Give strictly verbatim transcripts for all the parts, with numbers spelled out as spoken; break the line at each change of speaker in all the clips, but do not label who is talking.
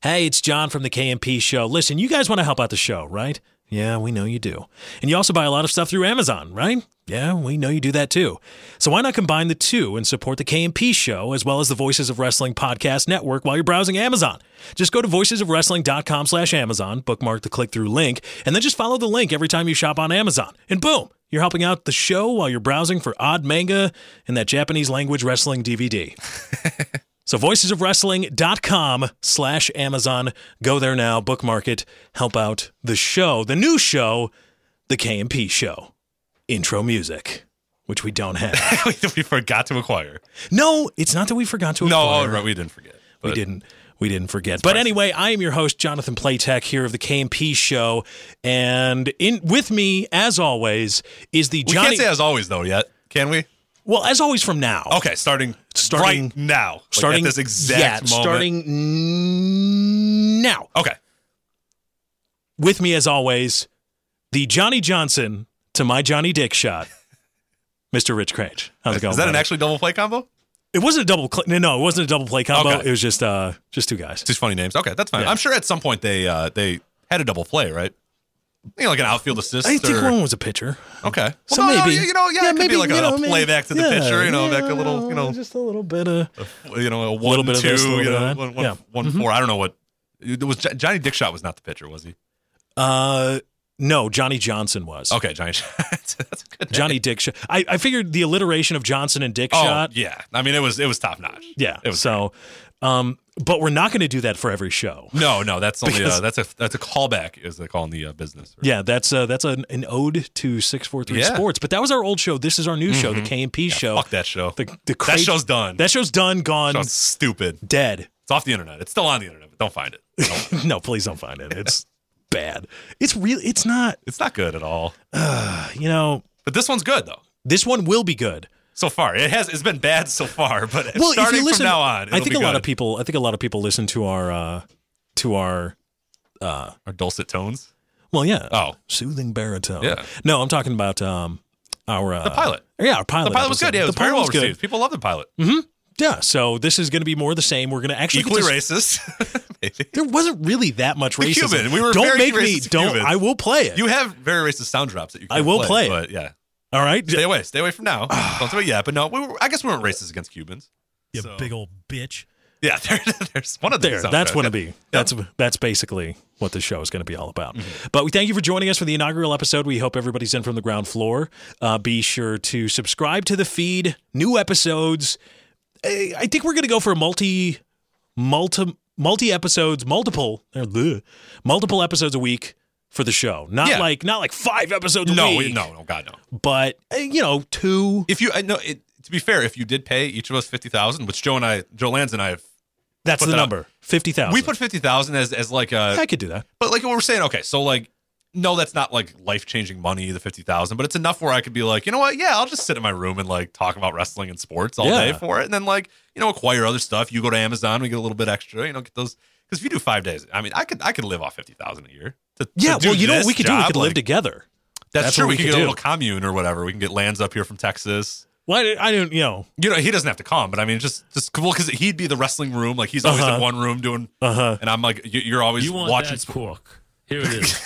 Hey, it's John from the K M P Show. Listen, you guys want to help out the show, right? Yeah, we know you do. And you also buy a lot of stuff through Amazon, right? Yeah, we know you do that too. So why not combine the two and support the K M P Show as well as the Voices of Wrestling podcast network while you're browsing Amazon? Just go to voices of wrestling dot com slash Amazon, bookmark the click-through link, and then just follow the link every time you shop on Amazon. And boom, you're helping out the show while you're browsing for odd manga and that Japanese language wrestling D V D. So voices of wrestling dot com slash Amazon. Go there now, bookmark it, help out the show, the new show, the K M P Show. Intro music, which we don't have.
We forgot to acquire.
No, it's not that we forgot to
No,
acquire.
oh, right, we didn't forget.
We didn't. We didn't forget. But anyway, I am your host, Jonathan Playtech, here of the K M P Show. And in with me, as always, is the
We
Johnny...
can't say as always, though, yet. Can we?
Well, as always from now.
Okay, starting,
Starting-
right now. Like
Starting
at this exact
yeah,
moment.
starting now.
Okay.
With me, as always, the Johnny Johnson to my Johnny Dick shot, Mister Rich Crange. How's it going?
Is that an
buddy?
actually double play combo?
It wasn't a double. Cl- no, no, it wasn't a double play combo.
Okay.
It was just uh, just two guys.
Just funny names. Okay, that's fine.
Yeah.
I'm sure at some point they uh, they had a double play, right? You know, like an outfield assist.
I think
or...
one was a pitcher.
Okay. Well,
So
no, no,
maybe
you know, yeah, it could
maybe
be like a,
you know,
a play
maybe-
back to the
yeah,
pitcher. You know,
yeah,
like a little, you know,
just a little bit of
you know, a one
little bit of
two,
this, a little
you
bit of
know,
that.
one, one,
Yeah.
one
Mhm.
four. I don't know what. It was Johnny Dickshot was not the pitcher, was he?
uh. No, Johnny Johnson was.
Okay, Johnny. That's a good name.
Johnny Dick shot. I, I figured the alliteration of Johnson and Dick
Oh
shot.
yeah, I mean it was it was top notch.
Yeah.
It was
so, um, but we're not going to do that for every show.
No, no, that's only
Because-
uh, that's a that's a callback, as they call in the uh, business.
Yeah, that's uh, that's an, an ode to six forty-three
Yeah.
Sports. But that was our old show. This is our new show, the K M P show.
Fuck that show.
The, the
that
cra-
show's done.
That show's done, gone,
show's stupid.
dead.
It's off the internet. It's still on the internet, but don't find it. Don't-
No, please don't find it. It's bad. It's really. It's not.
it's not good at all.
Uh, you know,
But this one's good though.
this one will be good.
So far, it has. It's been bad so far, but
Well,
starting
if you listen,
from now on,
I
it'll
think
be
a lot
good.
of people. I think a lot of people listen to our uh, to our. Uh,
Our dulcet tones.
well, yeah.
Oh,
Soothing baritone.
Yeah.
No, I'm talking about um, our uh,
the pilot.
Yeah, our pilot.
The pilot was
episode.
good. Yeah, it was
the
very
pilot
well
was good.
received. People love the pilot.
Yeah, so this is going to be more of the same. We're going to actually
Equally
get to,
racist. Maybe.
There wasn't really that much
The
racism.
Cuban. We were
don't
very
make me.
racist to
Don't.
Cubans.
I will play it.
You have very racist sound drops that you. Can
I will play it.
but yeah.
All right.
Stay away. Stay away from now. Don't do it yet. But no, we were, I guess we weren't racist against Cubans.
You
So-
big old bitch.
Yeah, there, there's one of the
There.
soundtracks.
That's what
Yeah.
it be. That's that's basically what the show is going to be all about.
Mm-hmm.
But we thank you for joining us for the inaugural episode. We hope everybody's in from the ground floor. Uh, be sure to subscribe to the feed. New episodes. I I think we're going to go for a multi, multi, multi episodes, multiple, uh, bleh, multiple episodes a week for the show. Not
Yeah.
like not like five episodes a
No,
week.
we- no, no, God, no.
But uh, you know, two.
If you, I know, it, to be fair, if you did pay each of us fifty thousand, which Joe and I, Joe Lanz and I have,
That's
put
the
that up.
number. Fifty thousand.
we put fifty thousand as as like a,
I could do that.
but like what we're saying, okay, so like, no, that's not like life changing money, the fifty thousand, but it's enough where I could be like, you know what, yeah, I'll just sit in my room and like talk about wrestling and sports all
Yeah.
day for it, and then like, you know, acquire other stuff. You go to Amazon, we get a little bit extra, you know, get those. Because if you do five days, I mean, I could I could live off fifty thousand a year. To,
Yeah.
to do
Well, you know what
this
we could do? We
job,
could live
like,
together.
That's,
That's
true.
what
We,
we
could
could
get a
do.
little commune or whatever. We can get Lands up here from Texas.
Well, I, I don't. You know.
You know, he doesn't have to come, but I mean, just just well, because he'd be the wrestling room. Like he's always
Uh-huh.
in one room doing,
Uh huh.
and I'm like, you- you're always
You want
watching.
that pork? Here it is.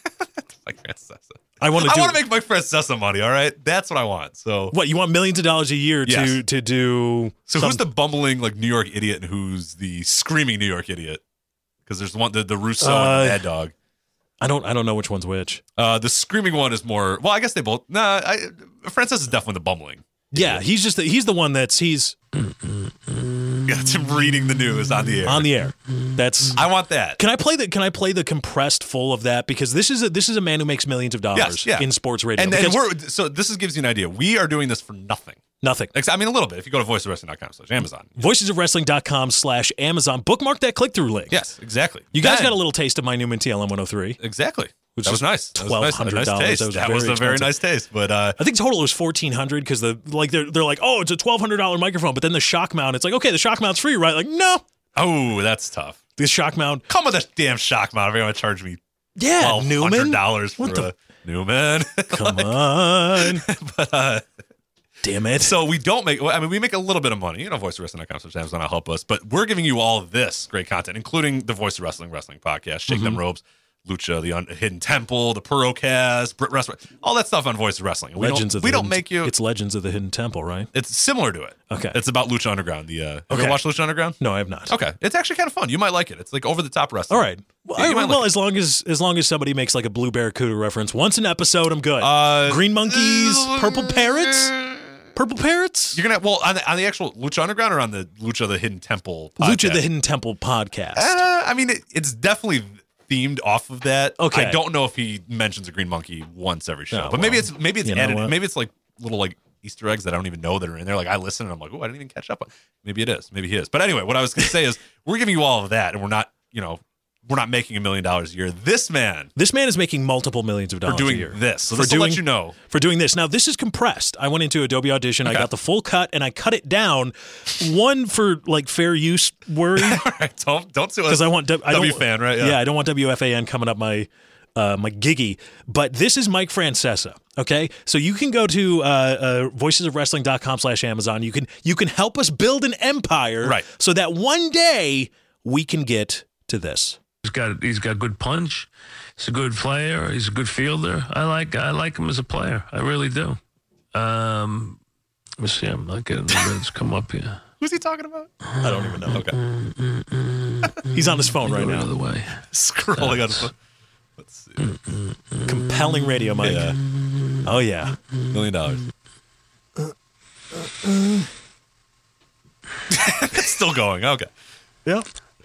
Mike Francesa.
I want to
I
do.
want to make Mike Francesa money. All right, that's what I want. So,
What you want millions of dollars a year to
Yes.
to do?
so
some-
who's the bumbling like New York idiot, and who's the screaming New York idiot? Because there's one, the the Russo and
Uh,
the Mad Dog.
I don't. I don't know which one's which.
Uh, the screaming one is more. Well, I guess they both. Nah, I, Francesa is definitely the bumbling.
Yeah, he's just the, he's the one that's he's
Yeah, it's him reading the news on the air.
on the air. That's.
I want that.
Can I play the Can I play the compressed full of that because this is a this is a man who makes millions of dollars
Yes, yeah.
in sports radio.
And then
because
we're so this is, gives you an idea. We are doing this for nothing.
nothing.
Ex- I mean, a little bit. If you go to voice of wrestling dot com slash Amazon.
voices of wrestling dot com slash Amazon. Bookmark that click through link.
Yes, exactly.
You guys
Then-
got a little taste of my Newman T L M one oh three.
exactly.
Which
that
was
was nice. That was nice. A
twelve hundred
nice
dollars.
taste.
That was
That
very
was a very
expensive.
nice taste. But uh,
I think total it was fourteen hundred because the like they're they're like, oh, it's a twelve hundred dollar microphone, but then the shock mount, it's like, okay, the shock mount's free, right? Like, no,
oh, that's tough.
the shock mount,
Come with a damn shock mount. If you're going to charge me
yeah,
twelve hundred
Newman,
dollars for
What the-
a Newman.
come on,
but uh,
damn it.
So we don't make, I mean, we make a little bit of money. You know, voice of wrestling dot com slash Amazon will help us. But we're giving you all of this great content, including the Voice of Wrestling Wrestling podcast, Shake
Mm-hmm.
Them Ropes, Lucha, the Un- Hidden Temple, the Purocast, Brit Wrestling, all that stuff on Voice of Wrestling. We
Legends
don't,
of the
we don't
Hidden-
make you.
It's Legends of the Hidden Temple, right?
It's similar to it.
Okay.
It's about Lucha Underground. The uh, have you
Okay.
ever watched Lucha Underground?
No, I have not.
Okay. It's actually kind of fun. You might like it. It's like over the top wrestling.
All right. Well,
Yeah, you
I-
might
well
like
as long as as long as somebody makes like a Blue Barracuda reference once an episode, I'm good.
Uh,
Green monkeys, purple parrots, purple parrots.
You're gonna well on the on the actual Lucha Underground or on the Lucha the Hidden Temple podcast?
Lucha the Hidden Temple podcast.
Uh, I mean, it, it's definitely themed off of that.
Okay.
I don't know if he mentions a green monkey once every show,
Oh,
but maybe
well,
it's maybe it's
you know
added.
what?
Maybe it's like little like Easter eggs that I don't even know that are in there. Like I listen and I'm like, oh, I didn't even catch up on. Maybe it is. Maybe he is. But anyway, what I was gonna say is we're giving you all of that, and we're not, you know, we're not making a million dollars a year. This man
This man is making multiple millions of
for
dollars
doing
a year.
this. So
for
this
doing,
will let you know.
for doing this. Now, this is compressed. I went into Adobe Audition. I
Okay.
got the full cut, and I cut it down. One for like fair use worry,
All right, don't don't sue us.
because I want I
W
don't,
fan, right?
Yeah. I don't want W F A N coming up my uh, my giggy. But this is Mike Francesa. Okay, so you can go to uh, uh, voices of wrestling dot com slash Amazon. You can you can help us build an empire,
Right.
so that one day we can get to this.
He's got he's got good punch. He's a good player. He's a good fielder. I like I like him as a player. I really do. Um, let me see. I'm not getting the words come up here.
Who's he talking about?
I don't even know.
Okay,
He's on his phone right
Go the
now.
other way.
scrolling on. The, let's see,
Compelling radio, Mike.
yeah,
Oh yeah.
million dollars. It's still going. Okay.
Yeah.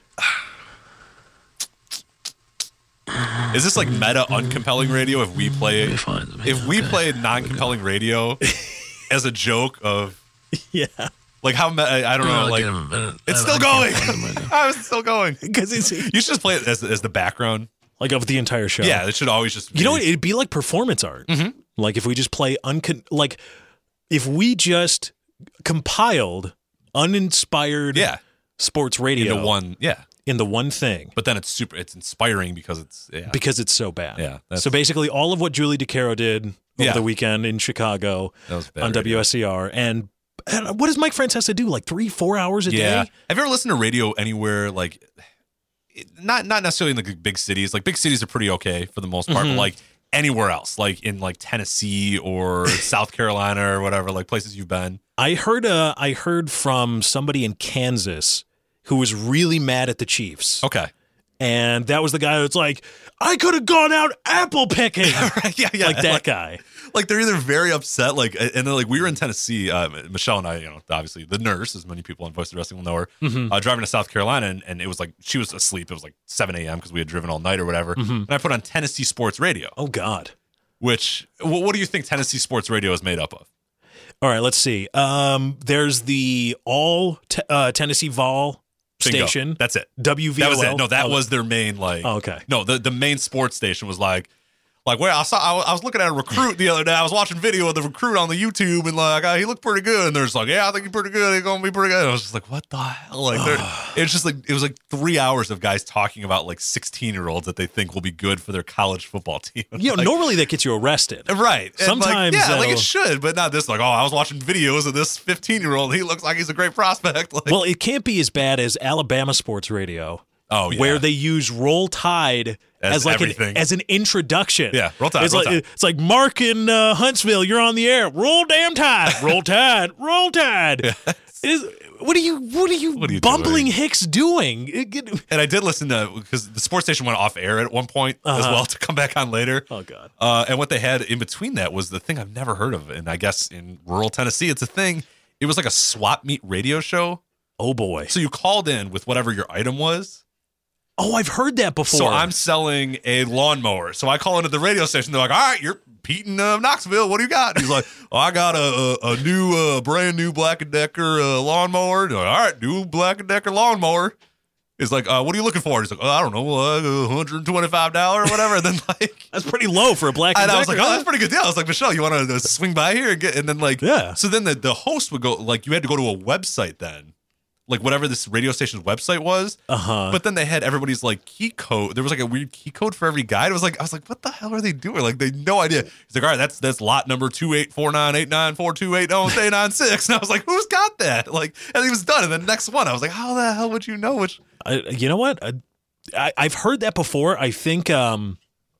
Is this like meta uncompelling radio if we play
Let me find them.
if we
Okay.
played non-compelling radio as a joke of
Yeah.
like how me- I I don't know
I'll
like
give him a minute.
it's
I-
still
I
going.
can't find them right now.
I was still going.
Because it's
You should just play it as as the background.
like of the entire show.
Yeah, it should always just.
You know
be-
what? It'd be like performance art. Like if we just play uncon like if we just compiled uninspired
Yeah,
sports radio
into one. Yeah,
into one thing
but then it's super. It's inspiring because it's yeah.
because it's so bad.
Yeah, that's-
So basically all of what Julie DeCaro did over
Yeah.
the weekend in Chicago
That was bad
on
radio.
W S C R and and what does Mike Francesa do? Like three, four hours a
Yeah.
day?
Have you ever listened to radio anywhere like it- not not necessarily in the big cities. Like big cities are pretty okay for the most part,
Mm-hmm.
but like anywhere else, like in like Tennessee or South Carolina or whatever, like places you've been.
I heard uh I heard from somebody in Kansas who was really mad at the Chiefs.
Okay.
And that was the guy that's like, I could have gone out apple picking.
yeah, yeah.
Like that
like,
guy.
like they're either very upset, like, and then like we were in Tennessee, uh, Michelle and I, you know, obviously the nurse, as many people on Voice of Wrestling will know her,
Mm-hmm.
uh, driving to South Carolina, and, and it was like she was asleep. It was like seven a.m. because we had driven all night or whatever.
Mm-hmm.
And I put on Tennessee Sports Radio,
Oh, God.
which what, what do you think Tennessee Sports Radio is made up of?
All right, let's see. Um, there's the all te- uh, Tennessee Vol
Bingo.
station.
That's it.
W V O L.
That was it. No, that
Oh,
was their main like.
Oh, okay.
No, the the main sports station was like. Like where I saw, I was- I was looking at a recruit the other day. I was watching video of the recruit on the YouTube, and like uh, he looked pretty good. And there's like, yeah, I think he's pretty good. He's gonna be pretty good. And I was just like, what the hell? Like, they're- it's just like it was like three hours of guys talking about like sixteen year olds that they think will be good for their college football team.
You know,
Like,
normally that gets you arrested.
right? And, like,
Sometimes
yeah, like
that'll-
it should, but not this. Like, oh, I was watching videos of this fifteen year old. He looks like he's a great prospect. Like,
Well, it can't be as bad as Alabama Sports Radio.
Oh, yeah.
Where they use Roll Tide as,
As
like an,
everything.
as an introduction.
Yeah, Roll Tide,
It's
Roll
like
Tide.
it's like Mark in uh, Huntsville. You're on the air. Roll damn Tide. Roll Tide. Roll Tide. Is what are you? What are you?
What are you
bumbling
doing?
Hicks doing? It- it-
and I did listen to because the sports station went off air at one point as
Uh-huh.
well to come back on later.
oh God.
Uh, and what they had in between that was the thing I've never heard of. And I guess in rural Tennessee, it's a thing. It was like a swap meet radio show.
Oh boy.
So you called in with whatever your item was.
Oh, I've heard that before.
So I'm selling a lawnmower. So I call into the radio station. They're like, all right, you're Pete in uh, Knoxville. What do you got? And he's like, oh, I got a, a, a new, uh, brand new Black and Decker uh, lawnmower. They're like, all right, new Black and Decker lawnmower. He's like, uh, what are you looking for? He's like, oh, I don't know, like one hundred twenty-five dollars or whatever. And then like,
That's pretty low for a black.
and I was like,
Decker.
oh, that's a pretty good deal. I was like, Michelle, you want to swing by here and get? And then like,
Yeah.
So then the, the host would go, like, you had to go to a website then, like whatever this radio station's website was.
Uh-huh.
But then they had everybody's like key code. There was like a weird key code for every guide. It was like I was like, what the hell are they doing? Like they had no idea. He's like, all right, that's that's lot number two eight four nine eight nine four two eight zero eight nine six. And I was like, who's got that? Like, and he was done. And the next one, I was like, how the hell would you know which?
I, you know what? I, I, I've heard that before. I think, um,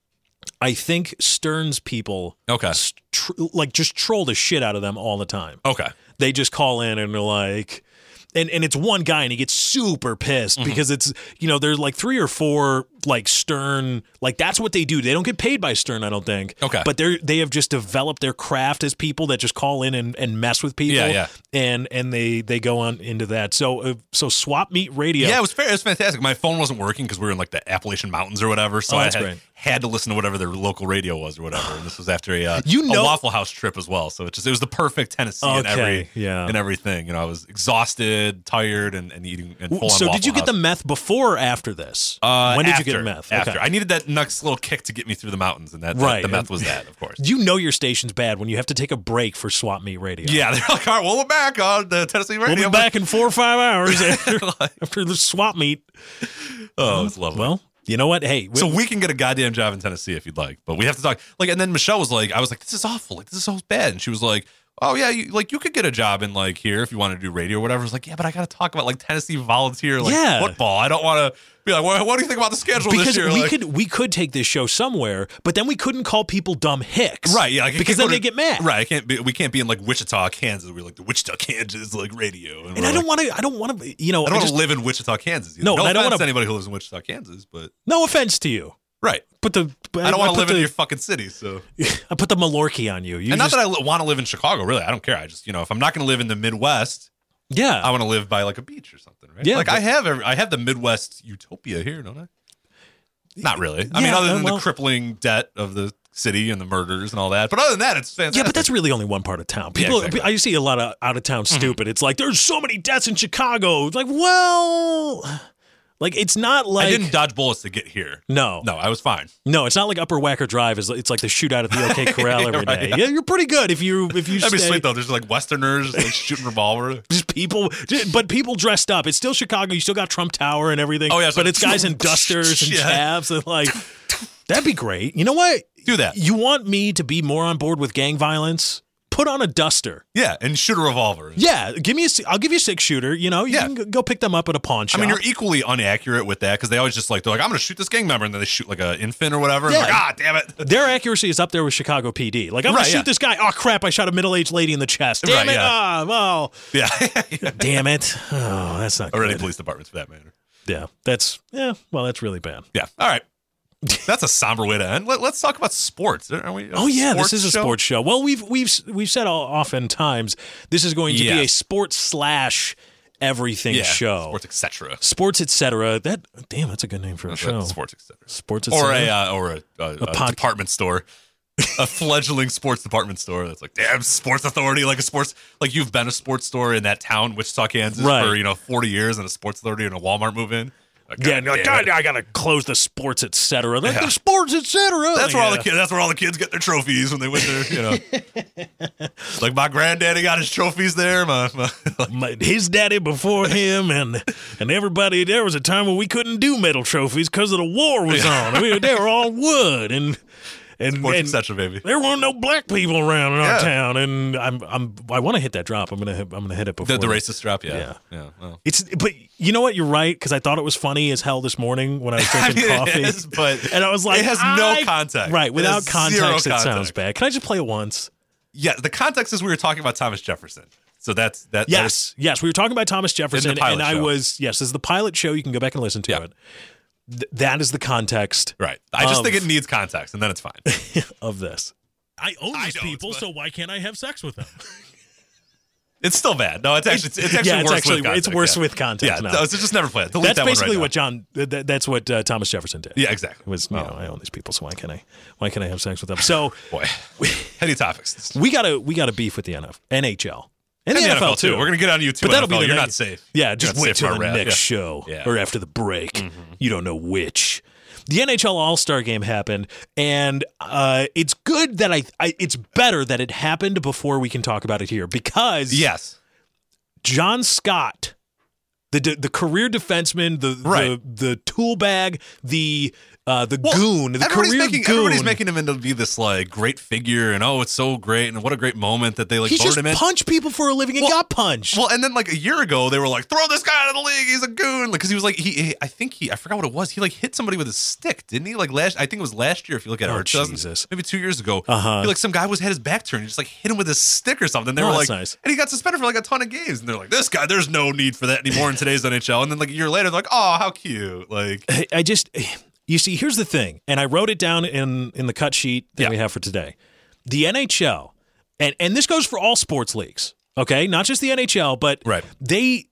I think Stern's people,
Okay.
tr- like just troll the shit out of them all the time.
Okay.
They just call in and they're like, and, and it's one guy and he gets super pissed
Mm-hmm.
because it's, you know, there's like three or four like Stern, like that's what they do. They don't get paid by Stern, I don't think.
Okay.
But they're, they have just developed their craft as people that just call in and, and mess with people.
Yeah, yeah.
And, and they, they go on into that. So, uh, so Swap Meet Radio.
Yeah, it was fair. It was fantastic. My phone wasn't working because we were in like the Appalachian Mountains or whatever. So
Oh,
I
that's
had,
great.
had to listen to whatever their local radio was or whatever. And this was after a, uh,
You know-
a Waffle House trip as well. So it just it was the perfect Tennessee and
Okay,
every
yeah.
and everything. You know, I was exhausted, tired, and, and eating and full on.
So did you get
House.
the meth before or after this?
Uh,
when did
after,
you get meth?
After.
Okay.
I needed that next little kick to get me through the mountains, and that, that-
Right.
the meth was that, of course.
You know your station's bad when you have to take a break for Swap Meet Radio.
Yeah, they're like, all right, well, we're back on the Tennessee radio.
We'll be back in four or five hours after, after the Swap Meet.
Oh, it's lovely.
Well, you know what? Hey,
So we can get a goddamn job in Tennessee if you'd like, but we have to talk. Like, and then Michelle was like, I was like, this is awful. Like, this is so bad. And she was like, oh yeah, you, like you could get a job in like here if you want to do radio or whatever. I was like, yeah, but I got to talk about like Tennessee volunteer like
Yeah.
football. I don't want to be like, what, what do you think about the schedule
because
this year?
we
Like-
could we could take this show somewhere, but then we couldn't call people dumb hicks,
Right, yeah, like, I
because
can't
then
go
they
to-
get mad,
Right, I can't be. We can't be in like Wichita, Kansas. We're like the Wichita, Kansas like radio,
And I don't want to. I don't want to. You know,
I don't want
just-
to live in Wichita, Kansas. Either.
No,
no
and I don't
offense
wanna-
to anybody who lives in Wichita, Kansas, but
No offense to you,
right.
but the but
I don't want to
put
live
the,
in your fucking city. So,
I put the Malarkey on you. You
and
just,
not that I li- want to live in Chicago. Really, I don't care. I just, you know, if I'm not going to live in the Midwest,
yeah.
I want to live by like a beach or something, right?
Yeah,
like
but-
I have, every, I have the Midwest utopia here, don't I? Not really. I mean,
Yeah,
other than
well-
the crippling debt of the city and the murders and all that. But other than that, it's fantastic.
Yeah, but that's really only one part of town. People,
exactly.
I see a lot of out of town stupid. It's like there's so many deaths in Chicago. It's like, well, like it's not like
I didn't dodge bullets to get here.
no,
No, I was fine.
no. It's not like Upper Wacker Drive. Is it's like the shootout at the OK Corral every day.
Right.
Yeah, you're pretty good if you if you
That'd be
stay.
sweet though. There's like Westerners like shooting revolver.
Just people, but people dressed up. It's still Chicago. You still got Trump Tower and everything.
Oh, yeah, it's
but
like-
it's guys in dusters and
Yeah.
chavs and like that'd be great. You know what?
Do that.
You want me to be more on board with gang violence? Put on a duster.
Yeah, and shoot a revolver.
Yeah, give me a. si- I'll give you a six shooter. You know, you
Yeah.
can g- go pick them up at a pawn
I
shop.
mean, you're equally inaccurate with that because they always just like they're like, I'm going to shoot this gang member, and then they shoot like an infant or whatever. And
Yeah.
like, ah, damn it.
Their accuracy is up there with Chicago P D. Like, I'm
Right,
gonna shoot
yeah.
this guy. Oh crap! I shot a middle-aged lady in the chest. Damn
Right,
it!
yeah.
Ah, well,
Yeah,
damn it! Oh, that's not
or any
good.
police departments for that matter.
Yeah, that's yeah. Well, that's really bad.
Yeah. All right. That's a somber way to end. Let, let's talk about sports. Are we? a
Oh yeah, this
sports
is a
show?
sports show. Well, we've we've we've said all, oftentimes this is going to be a
Yes.
sports slash everything
Yeah,
show.
sports, et cetera.
Sports, et cetera. That damn, that's a good name for a show.
Sports, et cetera.
Sports, et
Or
cetera.
a uh, or a, a, a
pod-
department store, a fledgling sports department store that's like, damn, Sports Authority, like a sports, like you've been a sports store in that town, Wichita, Kansas,
Right.
for you know forty years, and a Sports Authority and a Walmart move in. Like,
Yeah,
God
no,
damn
God,
it.
I gotta close the sports, et cetera. Like
Yeah.
the sports, et cetera.
That's where all the
Yeah.
kids. That's where all the kids get their trophies when they win their, you know. Like my granddaddy got his trophies there. My, my like,
My, his daddy before him, and and everybody. There was a time when we couldn't do metal trophies because of the war was on. I mean, they were all wood, and and,
sports, et
and
cetera, baby.
there weren't no black people around in our
Yeah.
town. And I'm I'm I want to hit that drop. I'm gonna hit, I'm gonna hit it before
The, the
that.
racist drop, yeah,
Yeah.
yeah. Well.
It's but you know what? You're right because I thought it was funny as hell this morning when I was
I
drinking
mean,
coffee.
it is, but
and I was like,
it has no
I-
context.
Right,
It
without
has zero
context, it sounds
context.
bad. Can I just play it once?
Yeah, the context is we were talking about Thomas Jefferson. So that's that. that is-
Yes, yes. We were talking about Thomas Jefferson,
pilot
and I
show.
was yes. This is the pilot show. You can go back and listen to
Yeah.
it. Th- that is the context
right. I just
Of-
think it needs context, and then it's fine.
of this. I own
I
these
know,
people,
it's
so why can't I have sex with them?
It's still bad. No, it's actually it's, it's actually
yeah, it's
worse
actually
with context.
it's worse
yeah.
with context
Yeah,
now.
no, so just never play it. Delete
That's
that one
basically
right
what John. Th- th- that's what uh, Thomas Jefferson did.
now. Yeah, exactly.
Was you
Oh,
know, I own these people, so why can't I? Why can't I have sex with them? So
boy, heady topics.
we got to we got to beef with the N F N H L and,
And
the N F L too.
We're gonna get on you too.
But that'll be the
You're
next-
not safe.
Yeah,
You're
just
not
wait
safe
till
from
the
our rap.
next
Yeah.
show
Yeah. Mm-hmm.
or after the break. You don't know which. The N H L All-Star Game happened, and uh, it's good that I, I. It's better that it happened before we can talk about it here because
Yes.
John Scott The the, the career defenseman, the,
Right.
the the tool bag, the uh, the
Well,
goon, the
everybody's
career
making,
goon.
Everybody's making him into be this like great figure, and oh, it's so great, and what a great moment that they like
He
voted
just
him in.
punched people for a living and
Well-
got punched.
Well, and then like a year ago, they were like, "Throw this guy out of the league. He's a goon." Because he was like, he, he, I think he, I forgot what it was. He like hit somebody with a stick, didn't he? Like last, I think it was last year. If you look at it,
Oh,
or two thousand
Jesus.
maybe two years ago.
Uh-huh.
He, like some guy was had his back turned, he just like hit him with a stick or something. They
Oh,
were
that's
like,
nice.
and he got suspended for like a ton of games. And they're like, "This guy, there's no need for that anymore in today's N H L." And then like a year later, they're like, "Oh, how cute!" Like,
I- I just, you see, here's the thing, and I wrote it down in in the cut sheet that
Yeah.
we have for today. The N H L, and and this goes for all sports leagues, okay, not just the N H L, but
Right.
they.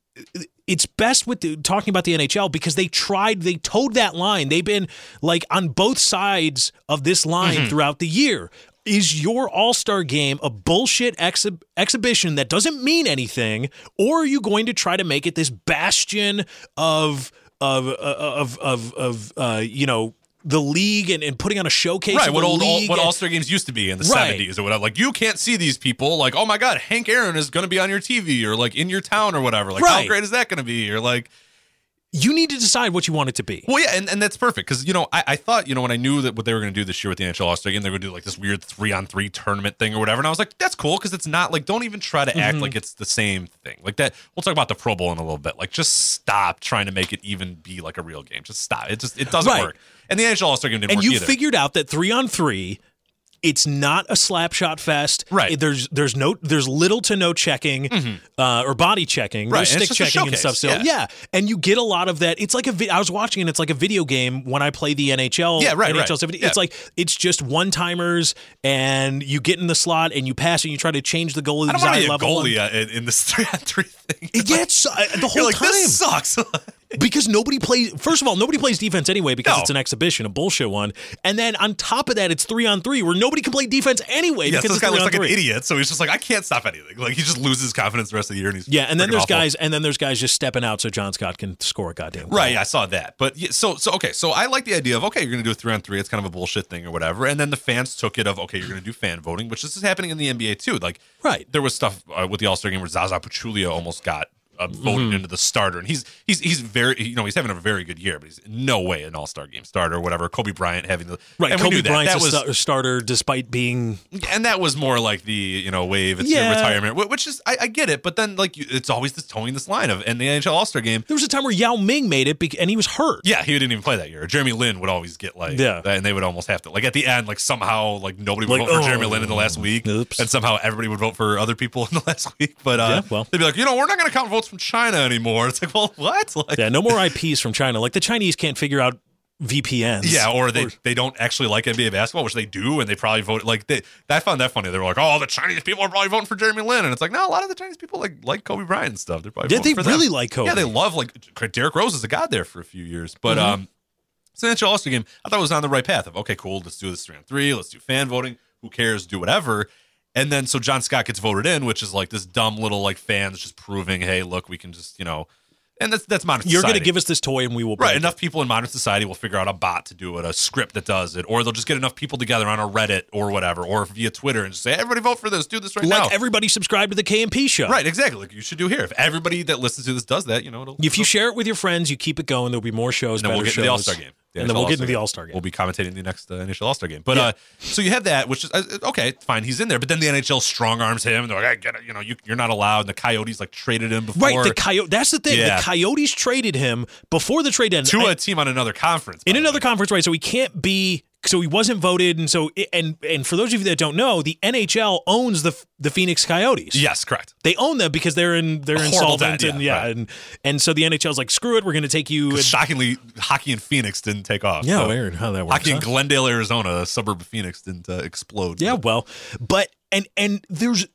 It's best with the, talking about the N H L because they tried, they towed that line. They've been like on both sides of this line
Mm-hmm.
throughout the year. Is your All-Star game a bullshit exhi- exhibition that doesn't mean anything, or are you going to try to make it this bastion of of of of of uh, you know, the league and, and putting on a showcase
right?
of
What
the
old all,
league
what
and-
All Star games used to be in the
Right.
seventies or whatever. Like you can't see these people. Like, oh my God, Hank Aaron is going to be on your T V or like in your town or whatever. Like, how
Right.
great is that going to be? Or like.
You need to decide what you want it to be.
Well, yeah, and, and that's perfect because, you know, I, I thought, you know, when I knew that what they were going to do this year with the N H L All-Star Game, they were going to do like this weird three-on-three tournament thing or whatever. And I was like, that's cool because it's not like, don't even try to
Mm-hmm.
act like it's the same thing. Like that, we'll talk about the Pro Bowl in a little bit. Like just stop trying to make it even be like a real game. Just stop. It just, it doesn't
Right.
work. And the N H L All-Star Game didn't
And
work
you
either.
figured out that three on three, it's not a slap shot fest.
Right.
It- there's there's no there's little to no checking uh, or body checking.
Right,
There's
and
stick
it's just a
checking and
showcase,
stuff. Still,
yeah.
yeah. And you get a lot of that. It's like a. Vi- I was watching and it's like a video game when I play the N H L.
Yeah, right,
N H L
right.
seventy.
Yeah.
It's like it's just one timers and you get in the slot and you pass and you try to change the goalie's
I don't want to
eye
be a
level.
goalie uh, in, in this three-on-three thing.
It gets uh, the
You're
whole
like,
time.
this sucks.
Because nobody plays. First of all, nobody plays defense anyway because
No.
it's an exhibition, a bullshit one. And then on top of that, it's three on three where nobody can play defense anyway
Yeah, so
because
this
it's
guy
three
looks
on
like an
three.
idiot. So he's just like, I can't stop anything. Like he just loses confidence the rest of the year. And he's
Yeah, and then
freaking
there's
awful.
guys, and then there's guys just stepping out so John Scott can score a goddamn goal.
Right, yeah, I saw that. But yeah, so so okay, so I like the idea of okay, you're gonna do a three on three, it's kind of a bullshit thing or whatever. And then the fans took it of okay, you're gonna do fan voting, which this is happening in the N B A too. Like
Right.
there was stuff uh, with the All Star game where Zaza Pachulia almost got uh, voted
Mm-hmm.
into the starter, and he's he's he's very you know he's having a very good year, but he's in no way an All Star game starter or whatever. Kobe Bryant having the
Right,
and we
Kobe
knew that.
Bryant's
that
a
was
sta- starter despite being.
and that was more like the you know wave it's
Yeah.
your retirement, wh- which is I, I get it, but then like you, it's always this towing this line of and the N H L All Star game.
There was a time where Yao Ming made it bec- and he was hurt.
Yeah, he didn't even play that year. Jeremy Lin would always get like,
Yeah.
that, and they would almost have to like at the end, like somehow like nobody would
Like,
vote for
oh,
Jeremy Lin in the last week,
oops.
and somehow everybody would vote for other people in the last week. But uh,
Yeah, well.
they'd be like, you know, we're not going to count votes from China anymore. It's like, well, what? Like,
Yeah, no more I Ps from China. Like the Chinese can't figure out V P Ns.
yeah, or they they don't actually like N B A basketball, which they do, and they probably vote like they. I found that funny. They were like, oh, the Chinese people are probably voting for Jeremy Lin, and it's like, no, a lot of the Chinese people like like Kobe Bryant and stuff. They're probably
Yeah,
voting
they
for
really
them.
like Kobe.
Yeah, they love like Derrick Rose is a god there for a few years, but
Mm-hmm.
um. So the N H L All-Star game, I thought it was on the right path of, okay, cool, let's do this three on three, let's do fan voting, who cares, do whatever. And then so John Scott gets voted in, which is like this dumb little like fans just proving, hey, look, we can just, you know, and that's that's modern
You're
society.
going to give us this toy and we will.
Right,
break
enough
it.
people in modern society will figure out a bot to do it, a script that does it, or they'll just get enough people together on a Reddit or whatever, or via Twitter and just say, everybody vote for this, do this right
Like
now.
everybody subscribe to the K M P show.
Right, exactly. Like you should do here. If everybody that listens to this does that, you know, it'll.
If you
it'll-
share it with your friends, you keep it going. There'll be more shows,
and then
better
we'll get
shows.
into the All-Star game. The
and then
N H L
we'll get into the
All-Star
All-Star game.
We'll be commentating the next uh, N H L All-Star game. But
Yeah.
uh, so you have that, which is uh, okay, fine. He's in there, but then the N H L strong arms him. And they're like, I get it. You know, you, you're not allowed. And the Coyotes like traded him before
Right, the Coyote. That's the thing.
Yeah.
The Coyotes traded him before the trade ended.
to
I-
a team on another conference. by
in
the
another
way.
conference, right? So he can't be. So he wasn't voted, and so and and for those of you that don't know, the N H L owns the the Phoenix Coyotes.
Yes, correct.
They own them because they're in they're
Horrible
insolvent,
debt,
and
yeah,
yeah,
right.
and and so the N H L's like, screw it, we're going to take you. And,
Shockingly, hockey in Phoenix didn't take off.
yeah,
So
weird how that works.
hockey in
huh?
Glendale, Arizona, a suburb of Phoenix, didn't uh, explode.
Yeah,
But-
well, but and and there's,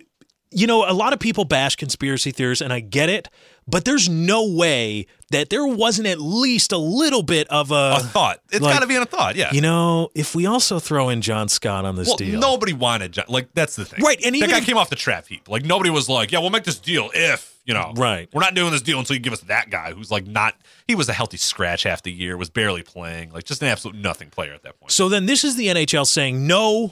you know, a lot of people bash conspiracy theories, and I get it, but there's no way that there wasn't at least a little bit of a,
a thought. It's
like,
got to be in a thought. Yeah.
you know, if we also throw in John Scott on this
well,
deal,
nobody wanted John. Like that's the thing,
Right, and
that
even
guy
if-
came off the trap heap. Like nobody was like, "Yeah, we'll make this deal if you know."
Right.
We're not doing this deal until you give us that guy who's like not. He was a healthy scratch half the year, was barely playing, like just an absolute nothing player at that point.
So then this is the N H L saying no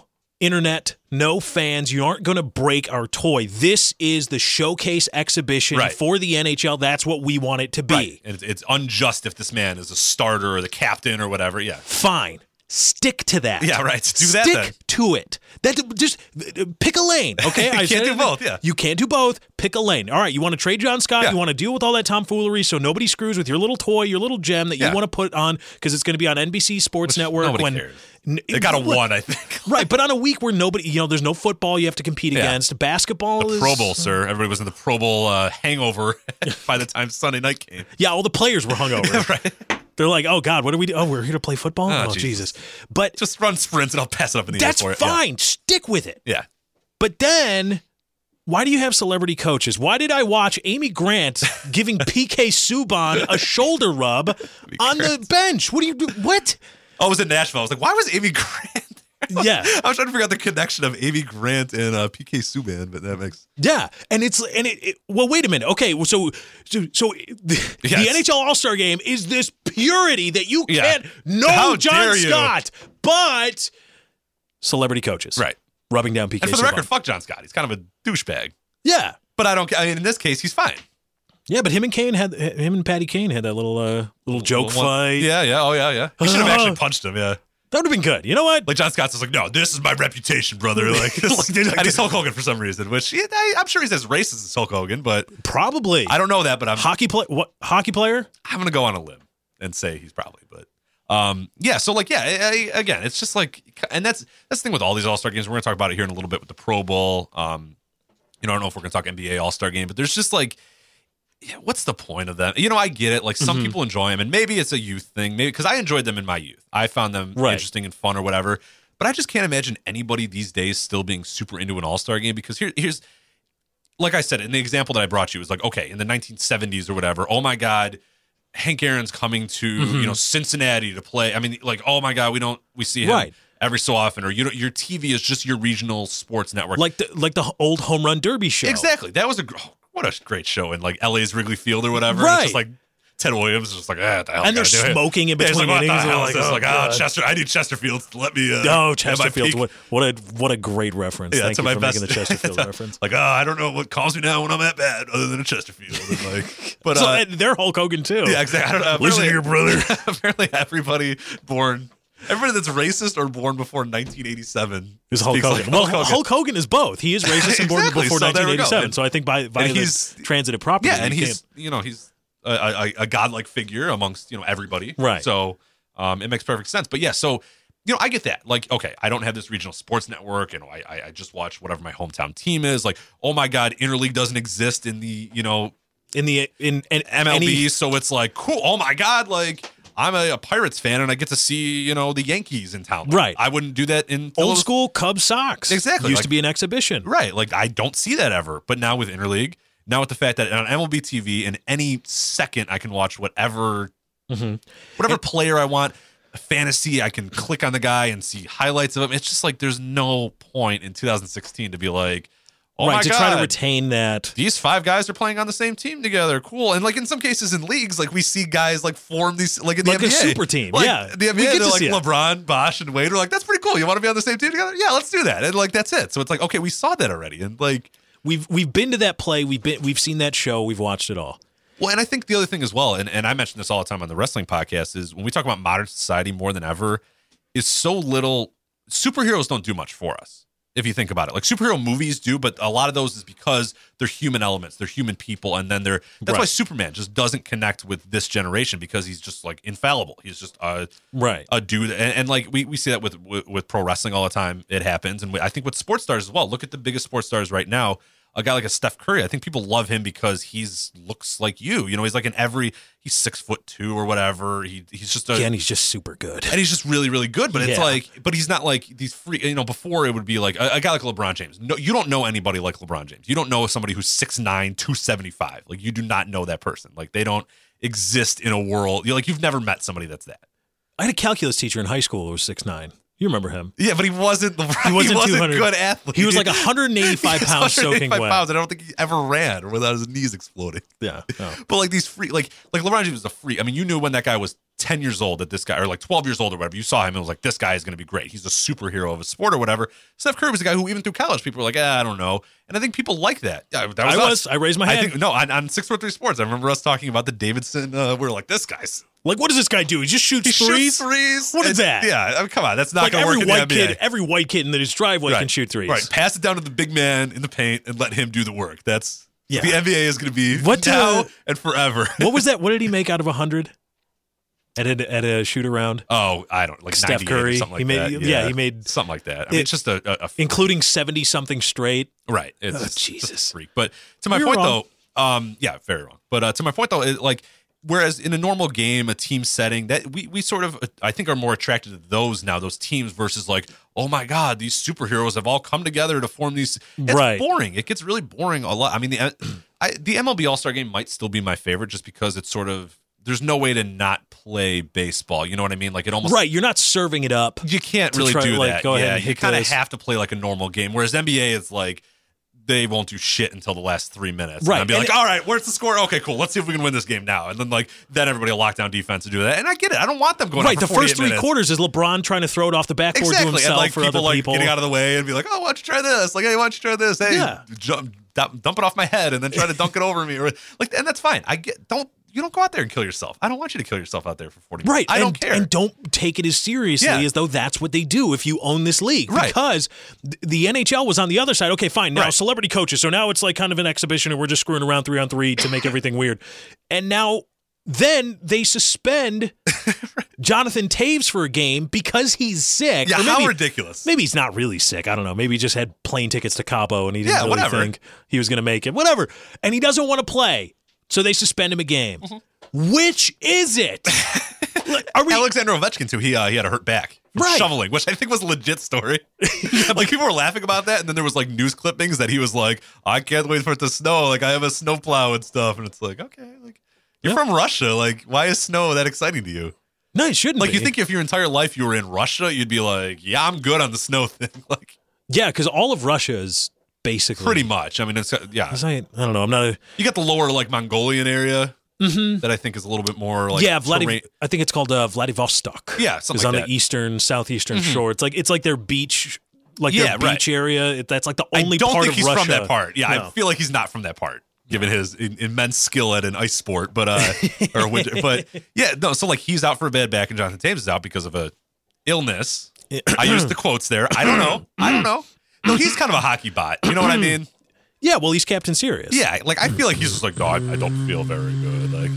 internet, no fans. You aren't going to break our toy. This is the showcase exhibition
Right.
for the N H L. That's what we want it to be.
Right. And it's, it's unjust if this man is a starter or the captain or whatever. Yeah.
Fine. Stick to that.
Yeah, right. Do that
Stick
then.
to it. That just uh, pick a lane, okay?
You
I
can't
said
do
it.
both, yeah.
You can't do both. Pick a lane. All right, you want to trade John Scott?
Yeah.
You want to deal with all that tomfoolery so nobody screws with your little toy, your little gem that you
Yeah.
want to put on because it's going to be on N B C Sports
Which
Network.
nobody
when
cares.
N-
They got a
what-
one, I think.
Right, but on a week where nobody, you know, there's no football you have to compete
Yeah.
against. Basketball is
Pro Bowl, sir. Everybody was in the Pro Bowl uh, hangover by the time Sunday night came.
Yeah, all the players were hungover.
Right.
They're like, oh God, what do we do? Oh, we're here to play football.
Oh,
Oh, Jesus.
Jesus.
But
Just run sprints and I'll pass it up in the
that's
air for it.
fine. Stick with it.
Yeah. yeah.
But then, why do you have celebrity coaches? Why did I watch Amy Grant giving P K Subban a shoulder rub on the bench? What do you do? What?
Oh, it was in Nashville. I was like, why was Amy Grant?
Yeah.
I was trying to figure out the connection of Amy Grant and uh, P K Subban, but that makes
Yeah, and it's and it, it. Well, wait a minute. Okay, well, so so, so the,
Yes.
the N H L All Star Game is this purity that you
Yeah.
can't. No,
How
John
dare you.
Scott, but celebrity coaches,
right.
rubbing down P K.
And for the
Subban.
record, fuck John Scott. He's kind of a douchebag.
Yeah,
But I don't. I mean, in this case, he's fine.
yeah, but him and Kane had him and Patty Kane had that little uh, little joke
Well,
fight.
Yeah, yeah. Oh, yeah, yeah. He should have actually punched him. Yeah.
That would have been good. You know what?
Like John Scott's just like, no, this is my reputation, brother. Like,
Like, they're like-
and he's Hulk Hogan for some reason, which he, I, I'm sure he's as racist as Hulk Hogan, but
Probably.
I don't know that. But I'm
hockey play. What hockey player?
I'm gonna go on a limb and say he's probably, but um, yeah. So like, yeah, I, I, again, it's just like, and that's that's the thing with all these All Star games. We're gonna talk about it here in a little bit with the Pro Bowl. Um, you know, I don't know if we're gonna talk N B A All Star game, but there's just like, yeah, what's the point of that? You know, I get it. Like some
Mhm.
people enjoy them, and maybe it's a youth thing. Maybe because I enjoyed them in my youth. I found them
Right.
interesting and fun or whatever. But I just can't imagine anybody these days still being super into an All Star game because here, here's, like I said, in the example that I brought you, it was like, okay, in the nineteen seventies or whatever, oh my God, Hank Aaron's coming to,
Mhm.
you know, Cincinnati to play. I mean, like, oh my God, we don't, we see him
Right.
every so often, or you know, your T V is just your regional sports network.
Like the like the old home run derby show.
Exactly. That was a, gr- oh, what a great show in like L A's Wrigley Field or whatever.
Right.
It's just like, Ted Williams is just like, ah, what the hell
And
gotta
they're
do it?
smoking in
Yeah, he's
between
like, what the
innings.
hell
They're
is
like,
this?
oh,
Like, ah,
God.
Chester, I need Chesterfield to let me. Uh,
Oh,
have my
Chesterfield!
peak.
What, what a what a great reference!
Yeah,
Thank
to
you
my
for
best.
making the Chesterfield reference.
Like, oh, I don't know what calms me down when I'm that bad, other than a Chesterfield. And like, but
So
uh,
and they're Hulk Hogan too.
yeah, exactly. I don't know.
Listen
Apparently-
here, brother.
Apparently, everybody born, everybody that's racist or born before nineteen eighty-seven
Is Hulk
speaks
Hogan.
like
well,
Hulk Hogan.
Hulk Hogan is both. He is racist and born
Exactly.
before
So there
nineteen
we go.
eighty-seven.
And-
So I think by by
and
the
he's-
transitive property,
Yeah, and
he
he's you know he's a, a, a godlike figure amongst you know everybody,
Right.
So um, it makes perfect sense. But yeah, so you know I get that. Like, okay, I don't have this regional sports network, and I I, I just watch whatever my hometown team is. Like, oh my God, interleague doesn't exist in the you know
in the in, in
M L B,
any-
so it's like cool. Oh my God, like. I'm a, a Pirates fan, and I get to see, you know, the Yankees in town. Like,
Right.
I wouldn't do that in
old
those-
school Cubs Sox.
Exactly,
Used
like-
to be an exhibition.
Right. Like, I don't see that ever. But now with Interleague, now with the fact that on M L B T V, in any second, I can watch whatever
Mhm.
whatever player I want. Fantasy, I can click on the guy and see highlights of him. It's just like there's no point in two thousand sixteen to be like, oh
right
my
to
God,
try to retain that.
these five guys are playing on the same team together. Cool. And like in some cases in leagues, like we see guys like form these like in the
Like
N B A.
a super team,
Like,
yeah.
The N B
We
A,
get
they're
to
like
see it.
LeBron, Bosh, and Wade are like, that's pretty cool. You want to be on the same team together? Yeah, let's do that. And like that's it. So it's like, okay, we saw that already. And like
We've we've been to that play. We've been we've seen that show. We've watched it all.
Well, and I think the other thing as well, and, and I mention this all the time on the wrestling podcast, is when we talk about modern society more than ever, is so little superheroes don't do much for us. If you think about it, like superhero movies do, but a lot of those is because they're human elements, they're human people, and then they're that's why
Right.
Superman just doesn't connect with this generation because he's just like infallible. He's just a
Right.
a dude, and, and like we, we see that with, with with pro wrestling all the time. It happens, and we, I think with sports stars as well. Look at the biggest sports stars right now. A guy like a Steph Curry, I think people love him because he's looks like you. You know, he's like in every he's six foot two or whatever. He he's just a
Again, he's just super good.
and he's just really really good. But it's
Yeah.
like, but he's not like these free. You know, before it would be like a, a guy like LeBron James. No, you don't know anybody like LeBron James. You don't know somebody who's six nine, two seventy-five. Like you do not know that person. Like they don't exist in a world. You're like you've never met somebody that's that.
I had a calculus teacher in high school who was six nine. You remember him?
Yeah, but he wasn't the
He wasn't
he wasn't
two hundred.
good athlete.
He was like one hundred eighty-five
He was
pounds soaking
185
wet.
pounds. I don't think he ever ran or without his knees exploding.
Yeah. Oh.
But like these free, like like LeBron James was a freak. I mean, you knew when that guy was ten years old that this guy, or like twelve years old or whatever, you saw him and was like, this guy is going to be great. He's a superhero of a sport or whatever. Steph Curry was a guy who even through college, people were like, eh, I don't know. And I think people like that. Yeah, that was
I
us.
was. I raised my hand.
I think, no, on, on six four three Sports, I remember us talking about the Davidson. Uh, we were like, this guy's.
Like, what does this guy do? He just shoots
He
threes?
shoots threes.
What is
It's-
that?
Yeah, I mean, come on. That's not
Like
going to work
every
in the
white
N B A.
kid, every white kid in his driveway
Right.
can shoot threes.
Right. Pass it down to the big man in the paint and let him do the work. That's
Yeah.
the N B A is going to be
What,
now
uh,
and forever.
What was that? What did he make out of a hundred at a, at a shoot around?
Oh, I don't like
Steph
ninety-eight or
Curry.
something like
He made-
that.
yeah, he made-
something like that. I mean,
it-
it's just a, a, a
Including seventy something straight.
right. It's
Oh,
it's just
Jesus.
a freak. But to my
You're
point
wrong.
though, um, yeah, very wrong. But uh, to my point though, it, like. Whereas in a normal game, a team setting, that we we sort of, I think, are more attracted to those now, those teams versus like, oh my God, these superheroes have all come together to form these. It's
Right.
boring. It gets really boring a lot. I mean, the I, the M L B All-Star Game might still be my favorite just because it's sort of, there's no way to not play baseball. You know what I mean? Like it almost.
Right. You're not serving it up.
You can't
to
really
try to,
do
like,
that.
go ahead
yeah,
and
you
hit
kind of
this.
have to play like a normal game. Whereas N B A is like, they won't do shit until the last three minutes.
Right.
And I'll be
And
like,
it-
all right, where's the score? Okay, cool. Let's see if we can win this game now. And then like then everybody will lock down defense to do that. And I get it. I don't want them going
Right.
out
The
for
first
forty-eight
three
minutes.
quarters is LeBron trying to throw it off the backboard
Exactly.
to himself
and like
for
people
other
like
people.
getting out of the way and be like, oh, why don't you try this? Like, hey, why don't you try this? Hey,
Yeah.
jump, dump, dump it off my head and then try to dunk it over me. Or like, and that's fine. I get don't you don't go out there and kill yourself. I don't want you to kill yourself out there for forty minutes.
Right.
I
and,
don't care.
And don't take it as seriously
Yeah.
as though that's what they do if you own this league.
Right.
Because th- the N H L was on the other side. Okay, fine. Now
Right.
celebrity coaches. So now it's like kind of an exhibition and we're just screwing around three on three to make everything weird. And now then they suspend Jonathan Taves for a game because he's sick.
yeah,
Or
how
maybe-
ridiculous.
Maybe he's not really sick. I don't know. Maybe he just had plane tickets to Cabo and he didn't
Yeah,
really
whatever.
think he was going to make it. Whatever. And he doesn't want to play. So they suspend him a game.
Mm-hmm.
Which is it? Like, Are we,
Alexander Ovechkin too. He uh, he had a hurt back from
Right.
shoveling, which I think was a legit story. Like people were laughing about that, and then there was like news clippings that he was like, "I can't wait for it to snow. Like I have a snowplow and stuff." And it's like, okay, like you're
Yeah.
from Russia. Like why is snow that exciting to you?
no, it shouldn't
Like
be.
you think if your entire life you were in Russia, you'd be like, "Yeah, I'm good on the snow thing." Like
Yeah, because all of Russia is basically
pretty much. I mean, it's yeah.
'Cause I, I don't know. I'm not a
You got the lower like Mongolian area that I think is a little bit more like
yeah. Vladi,
terrain-
I think it's called uh, Vladivostok.
Yeah, something
It's
like
on
that. Mm-hmm.
the eastern, southeastern shore. It's like it's like their beach, like
Yeah,
their
right.
beach area. It, that's like the only
I don't
part
think
of
he's
Russia.
from that part. Yeah, I
No.
feel like he's not from that part, given his in, immense skill at an ice sport. But uh, or winter, but yeah, no. So like he's out for a bad back, and Jonathan Taves is out because of a illness. I used the quotes there. I don't know. I don't know. No, he's kind of a hockey bot. You know what I mean?
Yeah, well, he's Captain Serious.
Yeah, like I feel like he's just like, no, I, I don't feel very good. Like,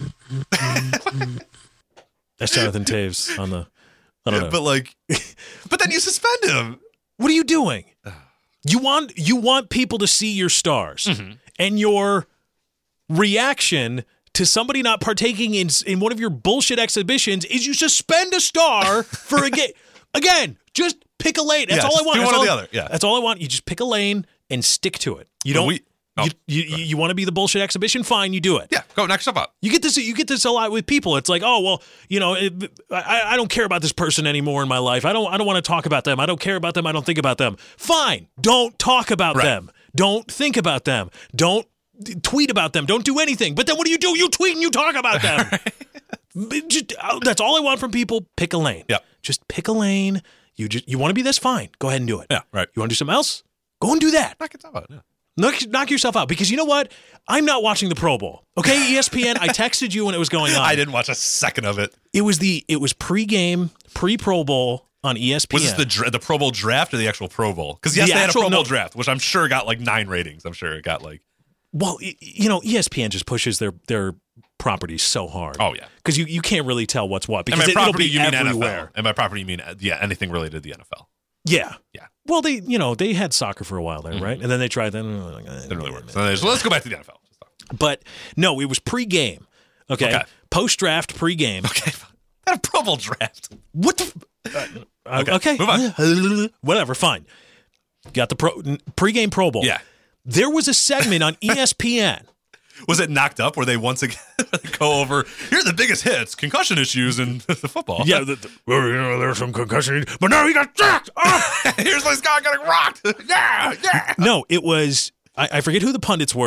That's Jonathan Taves on the. I don't know.
but like, but then you suspend him.
What are you doing? You want you want people to see your stars,
Mm-hmm.
and your reaction to somebody not partaking in in one of your bullshit exhibitions is you suspend a star for a game. Again, just pick a lane. That's
Yeah,
all I
just
want.
do
That's
one or
all-
the other. Yeah.
that's all I want. You just pick a lane and stick to it. You
Well,
don't.
we- oh.
you you, you, you want to be the bullshit exhibition? Fine, you do it.
Yeah, go knock yourself out.
You get this. You get this a lot with people. It's like, oh well, you know, it, I, I don't care about this person anymore in my life. I don't. I don't want to talk about them. I don't care about them. I don't think about them. Fine, don't talk about
Right.
them. Don't think about them. Don't tweet about them. Don't do anything. But then what do you do? You tweet and you talk about them. Just, uh, that's all I want from people. Pick a lane.
Yeah.
Just pick a lane. You just you want to be this? Fine. Go ahead and do it.
Yeah, right.
You want to do something else? Go and do that.
Knock yourself out. Yeah.
Knock, knock yourself out because you know what? I'm not watching the Pro Bowl. Okay, E S P N. I texted you when it was going on.
I didn't watch a second of it.
It was the it was pre-game, pre-Pro Bowl on E S P N.
Was this the dra- the Pro Bowl draft or the actual Pro Bowl? Because yes,
The
they had a
actual-
Pro Bowl
no.
draft, which I'm sure got like nine ratings. I'm sure it got like
well, y- you know, E S P N just pushes their their properties so hard.
Oh, yeah.
because you, you can't really tell what's what
and
because
by
it, it'll
property
be
you mean
everywhere.
N F L, and by property you mean uh, yeah anything related to the N F L.
Yeah,
Yeah,
well, they you know they had soccer for a while there, right? And then they tried. Then
didn't really work. So there's- let's go back to the N F L.
But no, it was pre-game. Okay,
Okay.
post-draft, pre-game.
Okay, had a Pro Bowl draft.
What the? F- uh,
Okay,
okay,
move on.
Whatever, fine. Got the pro pre-game Pro Bowl.
Yeah.
There was a segment on E S P N.
Was it knocked up where they once again go over? Here are the biggest hits, concussion issues in the football.
Yeah, the, the, well, you know, there's some concussion, but now he got jacked. Ah!
Here's this guy getting rocked. Yeah, yeah.
No, it was I, I forget who the pundits were.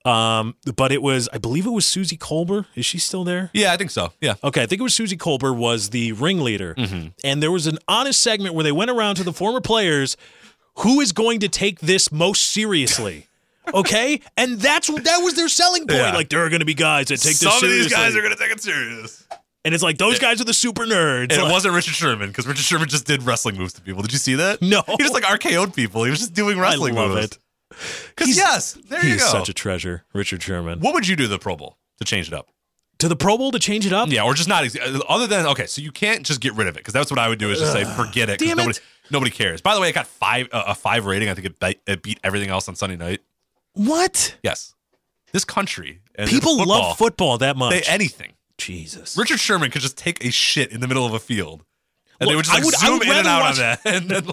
Um, but it was, I believe it was Susie Kolber. Is she still there?
Yeah, I think so. Yeah.
Okay, I think it was Susie Kolber was the ringleader.
Mm-hmm.
And there was an honest segment where they went around to the former players, who is going to take this most seriously? Okay? And that's that was their selling point.
Yeah.
Like, there are going to be guys that take
Some
this
of
seriously.
these guys are going to take it serious.
And it's like, those guys are the super nerds.
And it
Like,
wasn't Richard Sherman, because Richard Sherman just did wrestling moves to people. Did you see that?
No.
He just like R K O'd people. He was just doing
I
wrestling
love
moves.
it.
Because yes, there you
He's
go.
such a treasure, Richard Sherman.
What would you do to the Pro Bowl to change it up?
To the Pro Bowl to change it up?
Yeah, or just not. ex- Other than, okay, so you can't just get rid of it, because that's what I would do is just say, forget it. 'cause
Damn
nobody,
it.
nobody cares. By the way, it got five uh, a five rating. I think it, beat, it beat everything else on Sunday night.
What?
Yes. This country. And
People
football,
love football that much.
They, anything.
Jesus.
Richard Sherman could just take a shit in the middle of a field. And they
Look,
would just
I
like,
would- I
zoom
would
in and
rather
out
watch-
on that. And then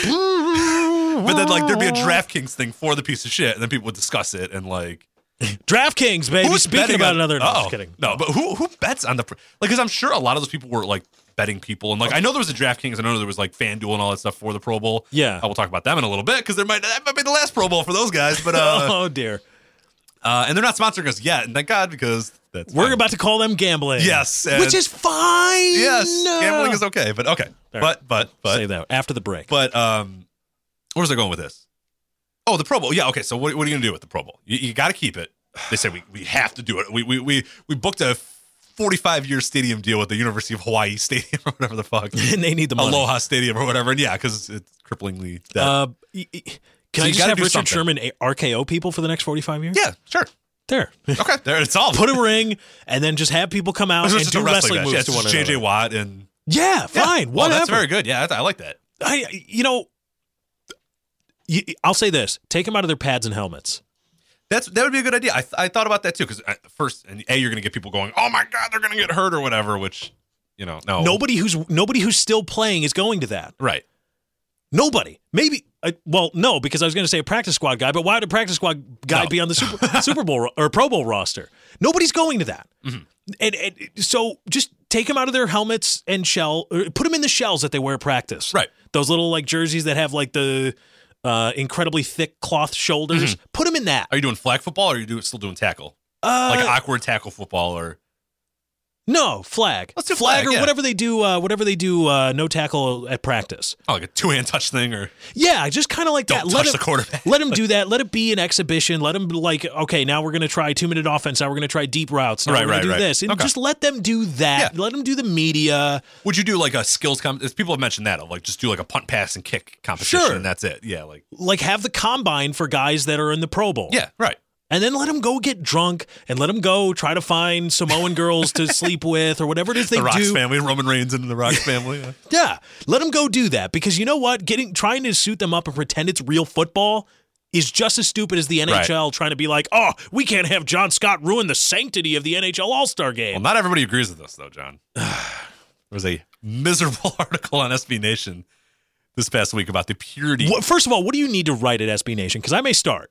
like, but then like there'd be a DraftKings thing for the piece of shit, and then people would discuss it and like,
DraftKings, baby.
who's
Speaking
betting
about
on-
another. No,
Uh-oh.
just kidding.
No, but who who bets on the pr- like? Because I'm sure a lot of those people were like betting people, and like I know there was a DraftKings. I know there was like FanDuel and all that stuff for the Pro Bowl.
Yeah.
I will talk about them in a little bit because there might that might be the last Pro Bowl for those guys. But uh,
Oh, dear.
uh, and they're not sponsoring us yet, and thank God, because that's
We're
fine.
about to call them gambling.
Yes, and-
Which is fine.
yes,
No.
gambling is okay, but okay,
All right.
but but but
Say that after the break.
But um, where's I going with this? Oh, the Pro Bowl. Yeah, okay. So what, what are you gonna do with the Pro Bowl? You, you got to keep it. They say we, we have to do it. We we we we booked a forty-five year stadium deal with the University of Hawaii Stadium or whatever the fuck,
and they need the money.
Aloha Stadium or whatever. And yeah, because it's cripplingly dead.
Uh, y- y- can
So
I
you
just
gotta
have
do
Richard
something.
Sherman a- R K O people for the next forty-five years?
yeah, sure.
There.
Okay, there it's all.
Put a ring and then just have people come out
It's
and
just
do
a
wrestling,
match.
moves
Yeah,
to
it's
one
just J J
another.
Watt and
Yeah, fine.
yeah.
Whatever.
Oh, that's very good. Yeah, I, I like that.
I, you know, y- I'll say this: take them out of their pads and helmets.
That's that would be a good idea. I, th- I thought about that too, because first, and a you're going to get people going, oh my god, they're going to get hurt or whatever. Which, you know, no,
Nobody who's nobody who's still playing is going to that.
right.
Nobody. Maybe. Uh, well, no, because I was going to say a practice squad guy, but why would a practice squad guy
No.
be on the Super Super Bowl ro- or Pro Bowl roster? Nobody's going to that.
Mm-hmm.
And, and so just take them out of their helmets and shell, or put them in the shells that they wear at practice.
Right.
Those little like jerseys that have like the uh, incredibly thick cloth shoulders. Put them in that.
Are you doing flag football, or are you do, still doing tackle,
Uh,
like awkward tackle football, or
no flag.
Let's do
flag,
flag,
or
yeah.
whatever they do. Uh, whatever they do. Uh, no tackle at practice.
oh, like a two hand touch thing, or
Yeah, just kind of like
don't
that.
touch
Let
the
him,
quarterback?
let him do that. Let it be an exhibition. Let him like, okay, now we're going to try two minute offense. Now we're going to try deep routes. Now
Right,
we're going
right,
to do
right.
this. And
Okay.
just let them do that.
Yeah.
Let them do the media.
Would you do like a skills comp? People have mentioned that of like just do like a punt, pass, and kick competition,
Sure.
and that's it. Yeah, like
Like have the combine for guys that are in the Pro Bowl.
yeah, right.
And then let them go get drunk and let them go try to find Samoan girls to sleep with or whatever it is they
The Rocks
do.
family, Roman Reigns into the Rocks family. Yeah.
Yeah, let them go do that because you know what? Getting trying to suit them up and pretend it's real football is just as stupid as the N H L trying to be like, oh, we can't have John Scott ruin the sanctity of the N H L All-Star game.
Well, not everybody agrees with us though, John. There was a miserable article on S B Nation this past week about the purity.
What, first of all, what do you need to write at S B Nation? Because I may start.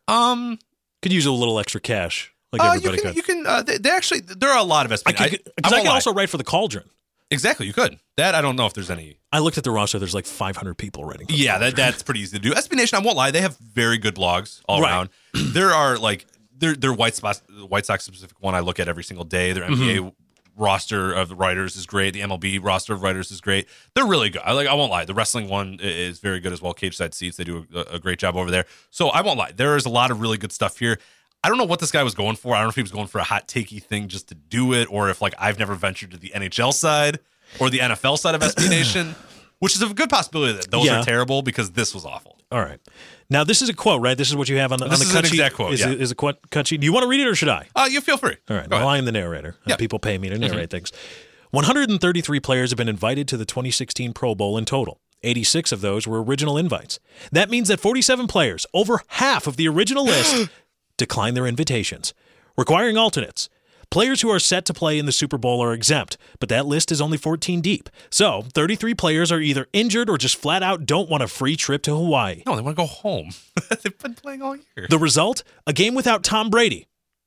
Um,
Could use a little extra cash, like
uh, you
everybody
can,
could.
you can. Uh, they, they actually, there are a lot of S B
I
Nation.
could, because I,
won't
could
lie.
also write for the Cauldron.
exactly. You could. That I don't know if there's any.
I looked at the roster. There's like five hundred people writing. For the
Yeah, that,
Cauldron.
that's pretty easy to do. S B Nation, I won't lie, they have very good blogs all
Right.
around. There are like their their White Sox White Sox specific one I look at every single day. Their N B A
Mm-hmm.
roster of the writers is great. The M L B roster of writers is great. They're really good. I like. I won't lie. The wrestling one i- is very good as well. Cage Side Seats, they do a, a great job over there. So I won't lie. There is a lot of really good stuff here. I don't know what this guy was going for. I don't know if he was going for a hot takey thing just to do it, or if like I've never ventured to the N H L side or the N F L side of S B Nation, which is a good possibility that those
Yeah.
are terrible because this was awful.
All right. Now this is a quote, right? This is what you have on the, on
This
the
is
cut
an
sheet.
exact quote,
Is,
yeah.
it- is a quote, cut sheet. Do you want to read it or should I?
Uh, you feel free.
All right.
Go
Well,
ahead.
I am the narrator. Uh,
Yeah.
People pay me to narrate things. one hundred thirty-three players have been invited to the twenty sixteen Pro Bowl in total. eighty-six of those were original invites. That means that forty-seven players, over half of the original list, declined their invitations, requiring alternates. Players who are set to play in the Super Bowl are exempt, but that list is only fourteen deep. So, thirty-three players are either injured or just flat out don't want a free trip to Hawaii.
No, they want to go home. They've been playing all year.
The result? A game without Tom Brady,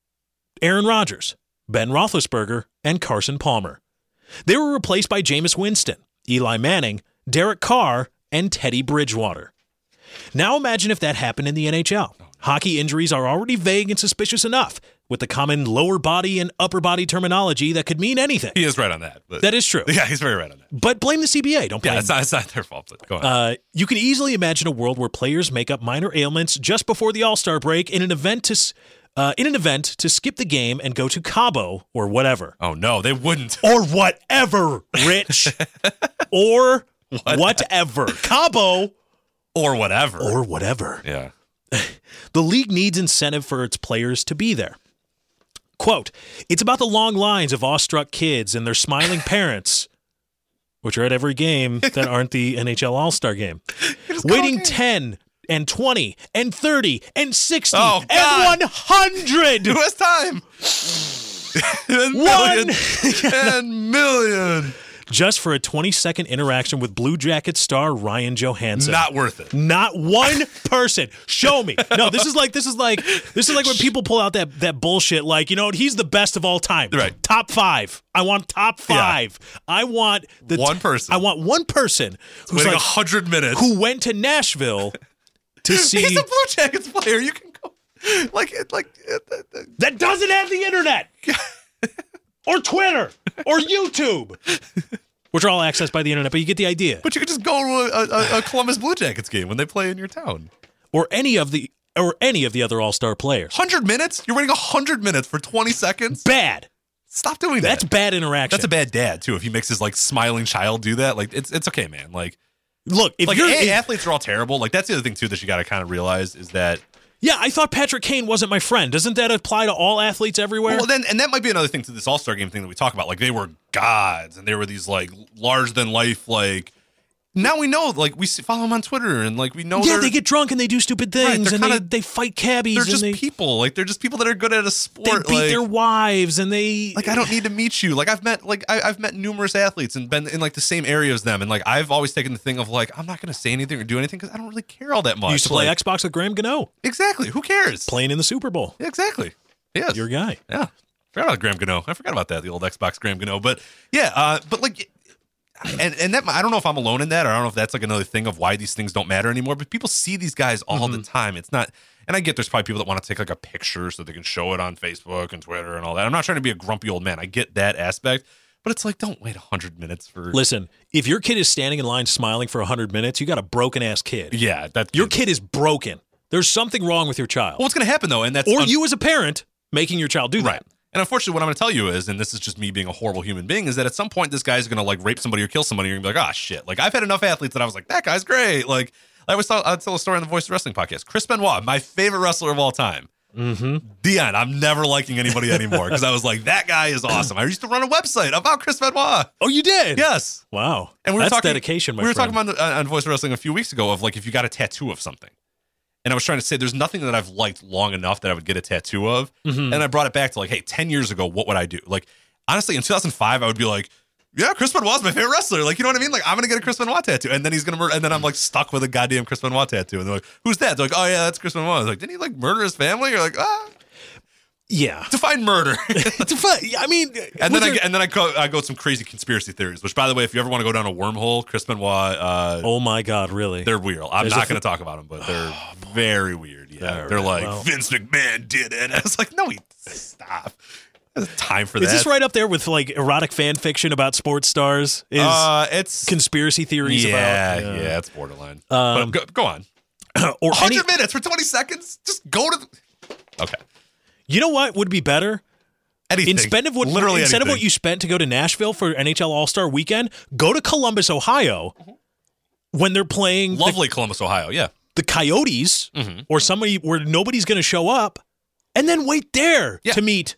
Aaron Rodgers, Ben Roethlisberger, and Carson Palmer. They were replaced by Jameis Winston, Eli Manning, Derek Carr, and Teddy Bridgewater. Now imagine if that happened in the N H L. Hockey injuries are already vague and suspicious enough, with the common lower body and upper body terminology that could mean anything.
He is right on that. But,
That is true.
yeah, he's very right on that.
But blame the C B A. Don't blame
Yeah, it's not, it's not their fault. But go on.
Uh, you can easily imagine a world where players make up minor ailments just before the All-Star break in an event to s- uh, in an event to skip the game and go to Cabo or whatever.
oh, no, they wouldn't.
Or whatever, Rich. or whatever. Cabo
Or whatever.
or whatever.
yeah.
The league needs incentive for its players to be there. Quote, it's about the long lines of awestruck kids and their smiling parents, which are at every game that aren't the N H L All-Star game, waiting ten and twenty and thirty and sixty
Oh,
and
God.
one hundred.
Who has time? and
One.
million. and million.
Just for a twenty-second interaction with Blue Jackets star Ryan Johansson.
Not worth it.
Not one person. Show me. No, this is like this is like this is like when people pull out that that bullshit. Like, you know, he's the best of all time.
Right.
Top five. I want top five. I want the
One person.
I want one person who's
Waiting
like,
a hundred minutes.
who went to Nashville to see.
He's a Blue Jackets player. You can go like it, like it, it, it.
that doesn't have the internet or Twitter or YouTube, which are all accessed by the internet. But you get the idea.
But you could just go to a, a, a Columbus Blue Jackets game when they play in your town.
Or any of the or any of the other All-Star players.
Hundred minutes? You're waiting a hundred minutes for twenty seconds?
Bad.
Stop doing that.
That's bad interaction.
That's a bad dad too. If he makes his like smiling child do that, like it's it's okay, man. Like
Look, if
like
you're
A,
if-
athletes are all terrible. Like that's the other thing too that you got to kind of realize is that.
yeah, I thought Patrick Kane wasn't my friend. Doesn't that apply to all athletes everywhere?
Well, then, and that might be another thing to this All-Star game thing that we talk about. Like, they were gods, and they were these, like, larger-than-life, like... Now we know, like, we see, follow them on Twitter, and, like, we know
yeah,
they're...
they get drunk and they do stupid
Right,
things,
they're
and
kinda-
they, they fight cabbies,
They're
and
just
they,
people. Like, they're just people that are good at a
they
sport.
beat
like,
their wives, and they...
like, I don't need to meet you. Like, I've met, like, I, I've met numerous athletes and been in, like, the same area as them, and, like, I've always taken the thing of, like, I'm not going to say anything or do anything because I don't really care all that much.
You used to play
like,
Xbox with Graham Gano,
Exactly. Who cares?
playing in the Super Bowl.
Yeah, exactly. Yes.
Your guy.
Yeah. Forgot about Graham Gano. I forgot about that, the old Xbox Graham Gano. But yeah, uh, but like, and and that I don't know if I'm alone in that, or I don't know if that's like another thing of why these things don't matter anymore. But people see these guys all
Mm-hmm.
the time. It's not, and I get there's probably people that want to take like a picture so they can show it on Facebook and Twitter and all that. I'm not trying to be a grumpy old man. I get that aspect, but it's like don't wait a hundred minutes for.
Listen, if your kid is standing in line smiling for one hundred minutes, you got a broken-ass kid.
Yeah, that
Your kid is broken. There's something wrong with your child.
Well, what's going to happen though, and that's
or
un-
you as a parent making your child do that.
Right. And unfortunately, what I'm going to tell you is, and this is just me being a horrible human being, is that at some point this guy's going to like rape somebody or kill somebody. And you're going to be like, oh shit. Like I've had enough athletes that I was like, that guy's great. Like I always tell, I tell a story on the Voice of Wrestling podcast. Chris Benoit, my favorite wrestler of all time.
Mm-hmm.
Dion, I'm never liking anybody anymore because I was like, that guy is awesome. I used to run a website about Chris Benoit.
Oh, you did?
Yes.
Wow.
And we were
That's
talking,
dedication, my
We were
friend.
talking about on, on Voice of Wrestling a few weeks ago of like if you got a tattoo of something. And I was trying to say there's nothing that I've liked long enough that I would get a tattoo of.
Mm-hmm.
And I brought it back to like, hey, ten years ago, what would I do? Like, honestly, in two thousand five, I would be like, yeah, Chris Benoit's my favorite wrestler. Like, you know what I mean? Like, I'm going to get a Chris Benoit tattoo. And then he's going to murder. And then I'm like stuck with a goddamn Chris Benoit tattoo. And they're like, who's that? They're like, oh, yeah, that's Chris Benoit. I was like, didn't he like murder his family? You're like, ah.
Yeah.
Define murder.
I mean,
And
was
then I,
there-
and then I go, I go with some crazy conspiracy theories, which, by the way, if you ever want to go down a wormhole, Chris Benoit, uh,
oh my God, really?
they're weird. I'm
There's
not
a-
going to talk about them, but they're very weird. Yeah,
All
they're
right,
like
well.
Vince McMahon did it. I was like, no, he stop. There's time for that.
Is this right up there with like erotic fan fiction about sports stars? Is
Uh, it's
conspiracy theories
yeah,
about?
yeah, it's borderline.
Um,
but go, go on.
Or
one
any,
hundred minutes for twenty seconds. Just go to. The... Okay.
you know what would be better?
Anything.
Instead of what
literally
instead of what
anything.
you spent to go to Nashville for N H L All-Star Weekend, go to Columbus, Ohio, when they're playing the,
Lovely Columbus, Ohio. Yeah.
the Coyotes
Mm-hmm.
or somebody where nobody's going to show up, and then wait there
Yeah.
to meet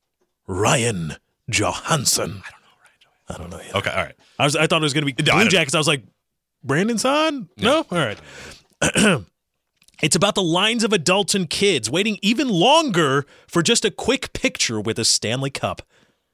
Ryan Johansson. I don't know Ryan Johansson. I don't know yet.
Okay. All right.
I was I thought it was going to be
No, I
Blue
don't-
Jackets. I was like, Brandon Son? No? All right. It's about the lines of adults and kids waiting even longer for just a quick picture with a Stanley Cup.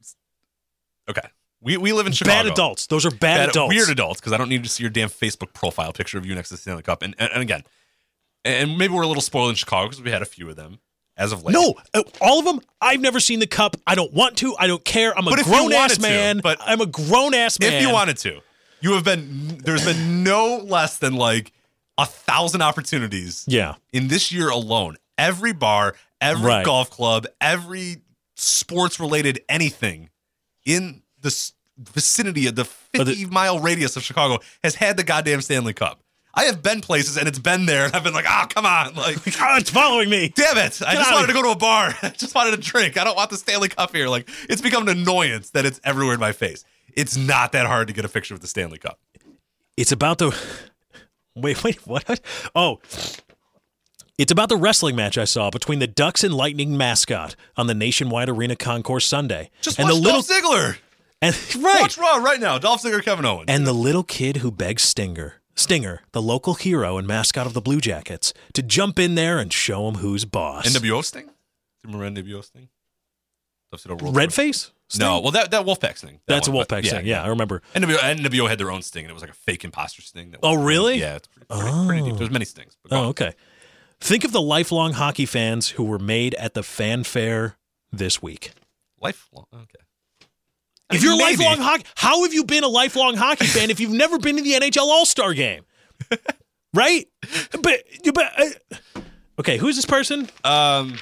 Okay. We we live in Chicago.
Bad adults. Those are bad,
Bad-
adults.
Weird adults, because I don't need to see your damn Facebook profile picture of you next to the Stanley Cup. And and, and again, and maybe we're a little spoiled in Chicago because we had a few of them as of late.
No, uh, all of them. I've never seen the cup. I don't want to. I don't care. I'm a
But if you
grown ass
wanted to,
man.
but-
I'm a grown ass man.
If you wanted to, you have been. There's been no less than like a thousand opportunities.
yeah.
In this year alone, every bar, every
Right.
golf club, every sports-related anything in the s- vicinity of the fifty-mile radius of Chicago has had the goddamn Stanley Cup. I have been places, and it's been there, and I've been like, oh, come on. Like,
Oh, it's following me.
damn it. I
Get
just
out
wanted
of
to go to a bar. I just wanted a drink. I don't want the Stanley Cup here. Like, it's become an annoyance that it's everywhere in my face. It's not that hard to get a picture with the Stanley Cup.
It's about the wait, wait, what? Oh, it's about the wrestling match I saw between the Ducks and Lightning mascot on the Nationwide Arena Concourse Sunday.
Just
and
watch
the little
Dolph Ziggler.
and right
Watch Raw right now. Dolph Ziggler, Kevin Owens.
and the little kid who begs Stinger, Stinger, the local hero and mascot of the Blue Jackets, to jump in there and show him who's boss.
N W O Sting? Do you remember N W O Sting?
Red face?
No, well, that, that Wolfpack Sting. That
That's
one,
a Wolfpack
but-
Sting. Yeah, I remember.
N W O, N W O had their own Sting, and it was like a fake imposter Sting. That was
Oh, really?
Yeah, it's pretty, pretty, pretty deep. There's many Stings. But go
Oh,
on.
okay. Think of the lifelong hockey fans who were made at the fanfare this week.
Lifelong. Okay.
If you're a
Maybe.
lifelong hockey, how have you been a lifelong hockey fan if you've never been to the N H L All-Star game? Right? But, but uh, okay, who's this person?
Um,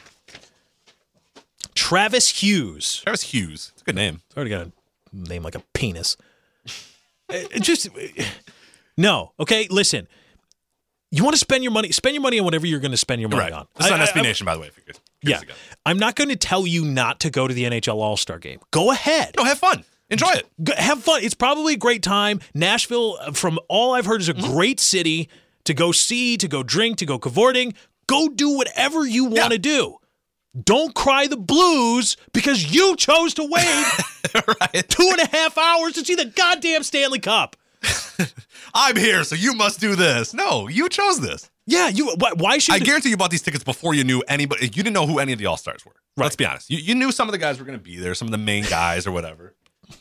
Travis Hughes.
Travis Hughes. It's a good name.
It's already got a name like a penis. Uh, Just no. Okay, listen. You want to spend your money? Spend your money on whatever you're going to spend your money
Right.
on.
This is on
I-
S B
I-
Nation, by the way. If you're good.
Yeah, I'm not going to tell you not to go to the N H L All-Star game. Go ahead.
No, have fun. Enjoy it.
Go- have fun. It's probably a great time. Nashville, from all I've heard, is a
Mm-hmm.
great city to go see, to go drink, to go cavorting. Go do whatever you want to
Yeah.
do. Don't cry the blues because you chose to wait
Right.
two and a half hours to see the goddamn Stanley Cup.
I'm here, so you must do this. No, you chose this.
Yeah, you. Why, why should
I guarantee you bought these tickets before you knew anybody. You didn't know who any of the All Stars were.
Right.
Let's be honest. You, you knew some of the guys were going to be there, some of the main guys or whatever.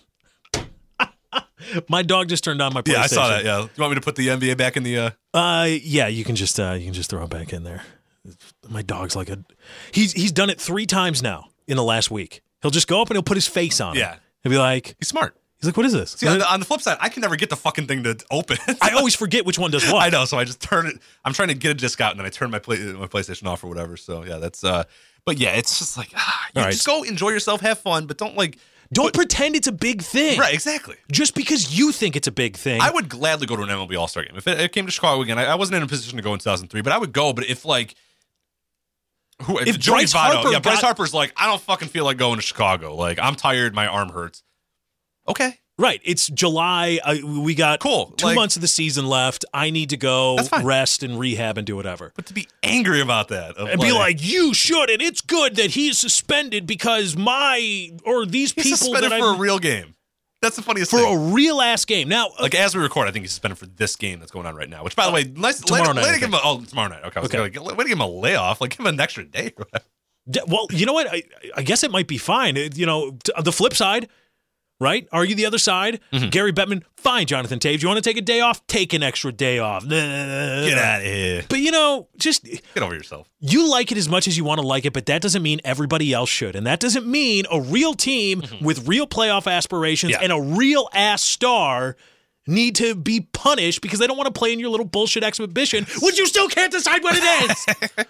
my dog just turned on my PlayStation?
Yeah, I saw that. Yeah, you want me to put the N B A back in the? Uh...
Uh, yeah, you can just uh, you can just throw it back in there. My dog's like a. He's he's done it three times now in the last week. He'll just go up and he'll put his face on it.
Yeah.
He'll be like,
He's smart.
he's like, what is this?
See, on the, on the flip side, I can never get the fucking thing to open.
I always forget which one does what.
I know, so I just turn it. I'm trying to get a disc out, and then I turn my play, my PlayStation off or whatever. So yeah, that's. uh But yeah, it's just like ah, you
All right.
just go enjoy yourself, have fun, but don't like.
Don't
put-
pretend it's a big thing.
Right, exactly.
Just because you think it's a big thing.
I would gladly go to an M L B All Star game if it, it came to Chicago again. I, I wasn't in a position to go in two thousand three, but I would go. But if like. Who, if
If
Joey
Bryce
Votto,
Harper
yeah, Bryce
got-
Harper's like, I don't fucking feel like going to Chicago. Like, I'm tired, my arm hurts. Okay,
right. It's July. Uh, we got
Cool.
two
Like-
months of the season left. I need to go
That's fine.
rest and rehab and do whatever.
but to be angry about that of
And be like, you shouldn't. It's good that he's suspended because my or these
he's
people
suspended
that
for
I
a real game. That's the funniest
for
thing.
a real ass game. Now, uh,
Like as we record, I think he's suspended for this game that's going on right now. Which, by the way, nice.
tomorrow
way,
night,
way
I
to give him a, oh, tomorrow night. Okay, I was
Okay.
gonna, way to give him a layoff. Like give him an extra day. Or whatever.
d- well, you know what? I, I guess it might be fine. It- you know, t- the flip side, right? Argue the other side.
Mm-hmm.
Gary Bettman, fine. Jonathan Taves, you want to take a day off? Take an extra day off.
Get
Get
out of here.
But you know, just
Get over yourself.
you like it as much as you want to like it, but that doesn't mean everybody else should. And that doesn't mean a real team with real playoff aspirations
Mm-hmm. Yeah.
and a real ass star need to be punished because they don't want to play in your little bullshit exhibition, which you still can't decide what it is.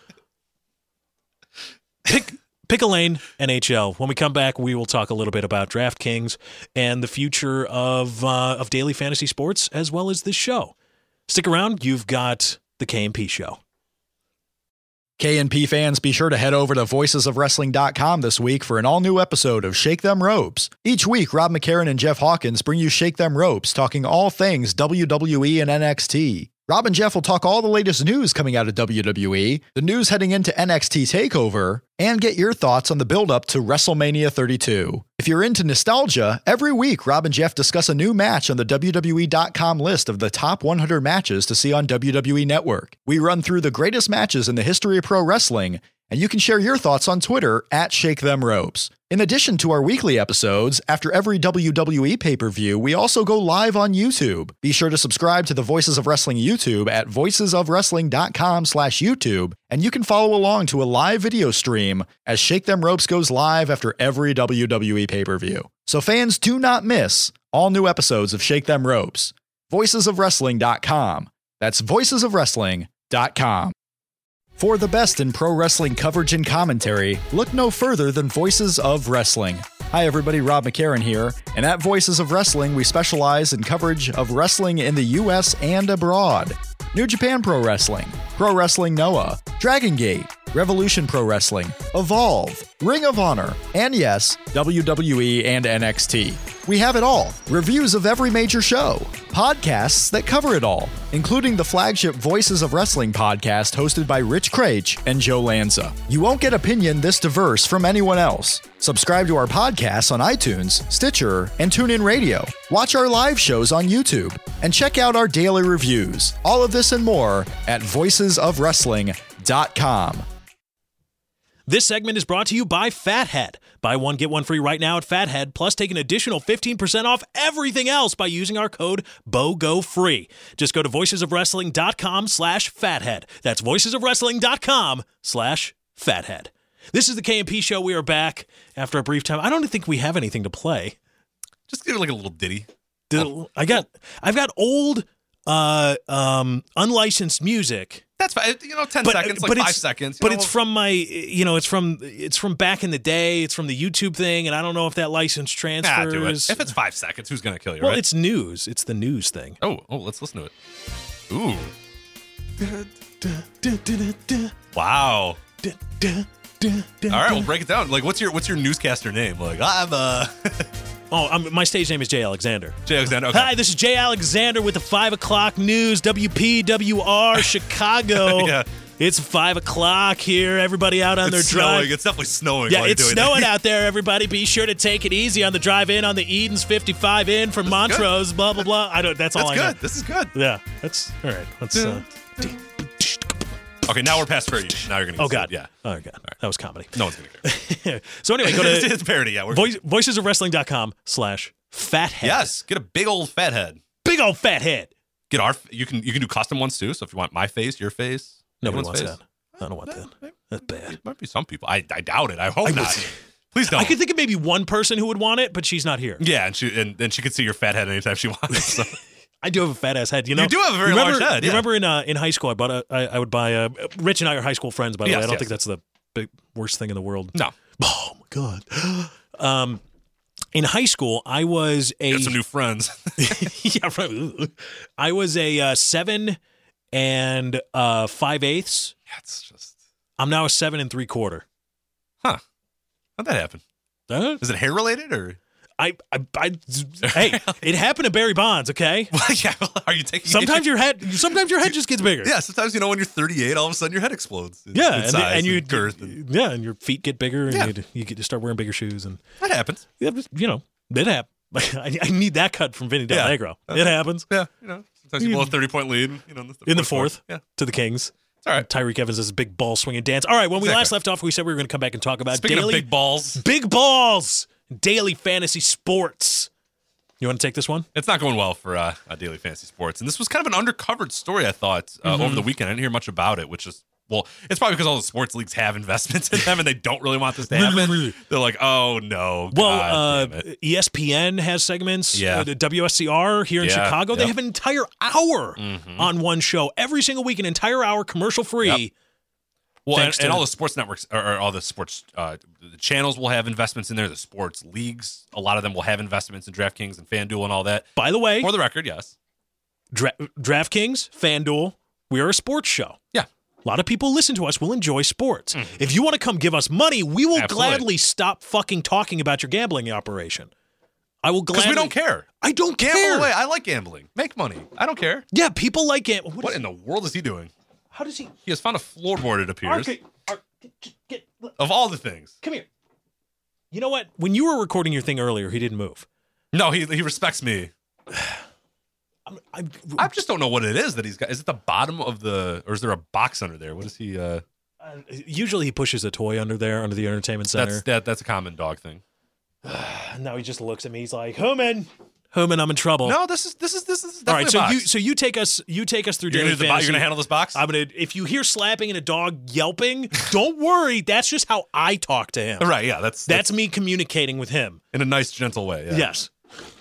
Pick pick a lane, N H L. When we come back, we will talk a little bit about DraftKings and the future of uh, of daily fantasy sports as well as this show. Stick around. You've got the K and P Show.
K and P fans, be sure to head over to voices of wrestling dot com this week for an all-new episode of Shake Them Ropes. Each week, Rob McCarran and Jeff Hawkins bring you Shake Them Ropes, talking all things W W E and N X T. Rob and Jeff will talk all the latest news coming out of W W E, the news heading into N X T TakeOver, and get your thoughts on the build-up to WrestleMania thirty-two. If you're into nostalgia, every week Rob and Jeff discuss a new match on the W W E dot com list of the top one hundred matches to see on W W E Network. We run through the greatest matches in the history of pro wrestling, and you can share your thoughts on Twitter at Shake Them Ropes. In addition to our weekly episodes, after every W W E pay-per-view, we also go live on YouTube. Be sure to subscribe to the Voices of Wrestling YouTube at voices of wrestling dot com slash YouTube, and you can follow along to a live video stream as Shake Them Ropes goes live after every W W E pay-per-view. So fans, do not miss all new episodes of Shake Them Ropes. voices of wrestling dot com. That's voices of wrestling dot com. For the best in pro wrestling coverage and commentary, look no further than Voices of Wrestling. Hi everybody, Rob McCarran here, and at Voices of Wrestling, we specialize in coverage of wrestling in the U S and abroad. New Japan Pro Wrestling, Pro Wrestling Noah, Dragon Gate, Revolution Pro Wrestling, Evolve, Ring of Honor, and yes, W W E and N X T. We have it all. Reviews of every major show. Podcasts that cover it all, including the flagship Voices of Wrestling podcast hosted by Rich Craich and Joe Lanza. You won't get opinion this diverse from anyone else. Subscribe to our podcasts on iTunes, Stitcher, and TuneIn Radio. Watch our live shows on YouTube, and check out our daily reviews. All of this and more at voices of wrestling dot com.
This segment is brought to you by Fathead. Buy one, get one free right now at Fathead, plus take an additional fifteen percent off everything else by using our code BOGOFREE. Just go to voices of wrestling dot com slash fathead. That's voices of wrestling dot com slash fathead. This is the K M P Show. We are back after a brief time. I don't think we have anything to play.
Just give it like a little ditty.
Did, I got, I've got old, uh, um, unlicensed music.
That's fine. You know, ten
But-
seconds, like
but
five
it's-
seconds. you
But
know,
it's from my, you know, it's from it's from back in the day. It's from the YouTube thing, and I don't know if that license
Nah,
transfers.
do it. If it's five seconds, who's gonna kill you?
well,
right?
it's news. It's the news thing.
oh, oh, let's listen to it. Ooh, wow. All right, we'll break it down. Like, what's your what's your newscaster name? Like, I'm uh,
Oh, I'm, my stage name is Jay Alexander.
Jay Alexander. Okay.
Hi, this is Jay Alexander with the five o'clock news. W P W R Chicago.
Yeah.
It's five o'clock here. Everybody out on
It's
their
snowing.
drive.
It's definitely snowing.
Yeah,
while you're
it's
doing
snowing
that.
out there, everybody. Be sure to take it easy on the drive in on the Edens fifty-five in from Montrose, blah, blah, blah. I don't, that's all
That's
I know.
good. This is good.
Yeah, that's all right. Let's. Uh,
Okay, now we're past fair use. Now you're gonna. Get
oh God,
sued. Yeah.
Oh God, that was comedy.
No one's gonna care.
So anyway, go
it's,
to
it's parody. Yeah. We're,
voice, voices of wrestling dot com slash fathead.
yes. Get a big old fat head.
Big old fat head.
Get our. You can you can do custom ones too. So if you want my face, your face,
Nobody
anyone's
wants
face.
that. I don't want that. That's bad.
It might be some people. I, I doubt it. I hope
I
not.
would-
Please don't.
I could think of maybe one person who would want it, but she's not here.
yeah, and she and, and she could see your fat head anytime she wants. So.
I do have a fat ass head. You know,
You do have a very
you remember,
large head,
You
yeah.
remember in uh, in high school, I bought a. I, I would buy a. Rich and I are high school friends, by the
Yes,
way. I don't
yes.
think that's the big worst thing in the world.
No.
Oh my God. Um, in high school, I was a.
Get some new friends.
yeah, right. I was a uh, seven and uh, five eighths.
That's just.
I'm now a seven and three quarter.
Huh. How'd that happen?
Huh?
Is it hair related or?
I, I, I, hey, it happened to Barry Bonds. Okay.
Well, yeah. Are you taking?
Sometimes your head, sometimes your head just gets bigger.
Yeah. Sometimes you know when you're thirty-eight, all of a sudden your head explodes. in-
Yeah,
in
and,
size
and you,
girth. And,
yeah, and your feet get bigger, and
Yeah.
you, you get to start wearing bigger shoes, and
that happens.
yeah, just, you know, it happens. I, I need that cut from Vinny Del
Yeah.
Negro. It happens
Yeah. You know. Sometimes you blow a thirty-point lead. You know. In the,
in the fourth
Yeah.
to the Kings.
It's all right.
Tyreek Evans does a big ball swinging dance. All right, when we
Exactly.
last left off, we said we were going to come back and talk about
Speaking
daily
of big balls,
big balls, daily fantasy sports. You want to take this one?
it's not going well for uh, uh, daily fantasy sports, and this was kind of an undercovered story. I thought uh,
Mm-hmm.
over the weekend, I didn't hear much about it, which is well, it's probably because all the sports leagues have investments in them, and they don't really want this to happen. They're like, oh no,
Well,
God damn
uh,
it.
E S P N has segments.
Yeah.
Uh, the W S C R here in
Yeah,
Chicago, they
yep.
have an entire hour
Mhm.
on one show every single week, an entire hour commercial free.
Yep. Well, and,
thanks
and
to-
all the sports networks or, or all the sports uh, the channels will have investments in there. The sports leagues, a lot of them will have investments in DraftKings and FanDuel and all that.
By the way,
For the record, yes.
Dra- DraftKings, FanDuel, we are a sports show.
Yeah.
A lot of people listen to us will enjoy sports. If you want to come give us money, we will
Absolutely.
gladly stop fucking talking about your gambling operation. I will
Because
gladly.
we don't care.
I don't
Gamble
care.
away. I like gambling. Make money. I don't care.
Yeah, people like it. What,
What
is-
in the world is he doing?
how does he?
He has found a floorboard, it appears.
Okay, Ar- get, get,
Of all the things.
come here. You know what? When you were recording your thing earlier, he didn't move.
No, he he respects me.
I'm, I'm,
I just don't know what it is that he's got. Is it the bottom of the, or is there a box under there? What is he? Uh,
uh, usually he pushes a toy under there, under the entertainment center.
that's that. That's a common dog thing.
And now he just looks at me. He's like, "Herman, Herman, I'm in trouble."
No, this is this is this is
All right,
definitely
so
a box.
you so you take us you take us through
you're
daily
gonna, do the bo-
fantasy.
you're gonna handle this box.
I'm gonna. If you hear slapping and a dog yelping, don't worry. That's just how I talk to him.
right? Yeah, that's
That's me communicating with him.
in a nice, gentle way. Yeah.
Yes.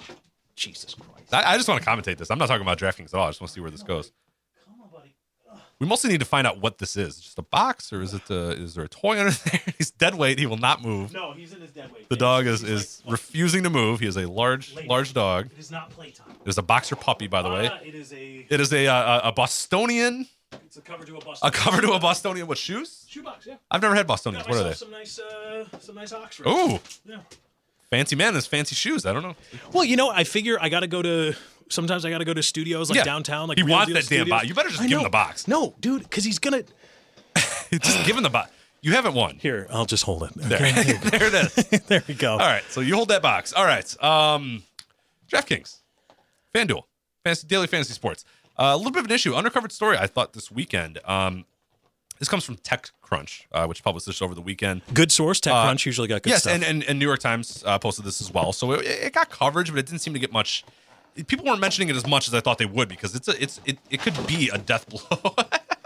Jesus Christ.
I, I just want to commentate this. I'm not talking about DraftKings at all. I just want to see where this goes.
Come on, buddy.
We mostly need to find out what this is. Just a box, or is it? A, is there a toy under there? He's dead weight. He will not move.
No, he's in his dead weight.
The dog is is like, refusing to move. He is a large large dog.
It is not playtime.
It is a boxer puppy, by the way.
Uh, it is a.
It is a a, a Bostonian.
It's a cover to a Bostonian.
A cover to a Bostonian with shoes.
Shoebox, yeah.
I've never had Bostonians.
Got
What are they?
Some nice, uh, some nice Oxfords.
Ooh,
yeah.
Fancy man, has fancy shoes. I don't know.
Well, you know, I figure I got to go to. Sometimes I got to go to studios like
Yeah.
downtown. Like
He
Real
wants
Deal
that damn
Studios.
box. You better just
I
give him
know.
the box.
No, dude, because he's gonna.
Just give him the box. You haven't won.
Here, I'll just hold it.
There,
Okay?
there it is.
there we go.
All right, so you hold that box. All right, um, DraftKings, FanDuel, fantasy, daily fantasy sports. Uh, a little bit of an issue, undercovered story. I thought this weekend. Um, this comes from TechCrunch, uh, which published this over the weekend.
Good source. TechCrunch
Uh,
usually got good
yes,
stuff.
and, and and New York Times uh, posted this as well. So it, it got coverage, but it didn't seem to get much. People weren't mentioning it as much as I thought they would because it's a, it's it, it could be a death blow.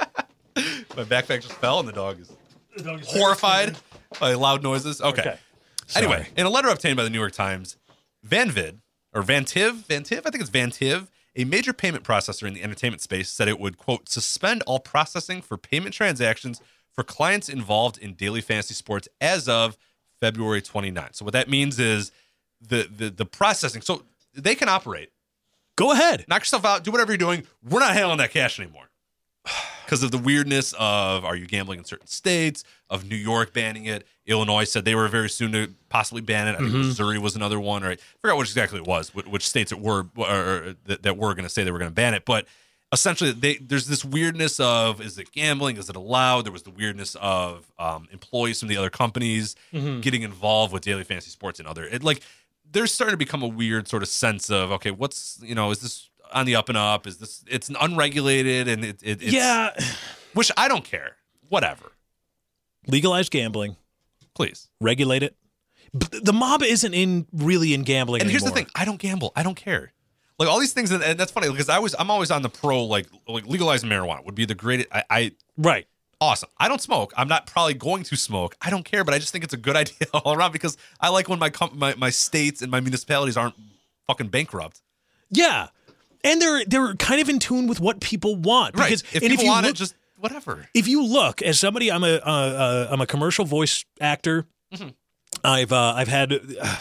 My backpack just fell, and the dog is
The dog is
horrified by loud noises. Okay.
Okay.
Anyway,
Sorry.
in a letter obtained by the New York Times, Vanvid or Vantiv, Vantiv, I think it's Vantiv, a major payment processor in the entertainment space, said it would, quote, suspend all processing for payment transactions for clients involved in daily fantasy sports as of February twenty-ninth. So what that means is the the the processing. So they can operate.
Go ahead.
Knock yourself out. Do whatever you're doing. We're not handling that cash anymore. Because of the weirdness of are you gambling in certain states, of New York banning it. Illinois said they were very soon to possibly ban it. I think
Mm-hmm.
Missouri was another one. Right? I forgot what exactly it was, which, which states it were or, or, that, that were going to say they were going to ban it. But essentially, they, there's this weirdness of is it gambling? Is it allowed? There was the weirdness of um, employees from the other companies
Mm-hmm.
getting involved with daily fantasy sports and other. It, like there's starting to become a weird sort of sense of okay, what's you know is this on the up and up? Is this it's unregulated and it, it it's,
Yeah.
which I don't care. Whatever.
Legalize gambling.
Please.
Regulate it. But the mob isn't in really in gambling
And here's the
anymore.
thing. I don't gamble. I don't care. Like all these things, and, and that's funny because I was I'm always on the pro like like legalizing marijuana would be the greatest. I, I
Right.
awesome. I don't smoke. I'm not probably going to smoke. I don't care, but I just think it's a good idea all around because I like when my com- my, my states and my municipalities aren't fucking bankrupt.
Yeah. And they're they're kind of in tune with what people want. Because
right. If
and
people
if you
want
look,
it, just whatever.
if you look as somebody, I'm a uh, uh, I'm a commercial voice actor.
Mm-hmm.
I've uh, I've had uh,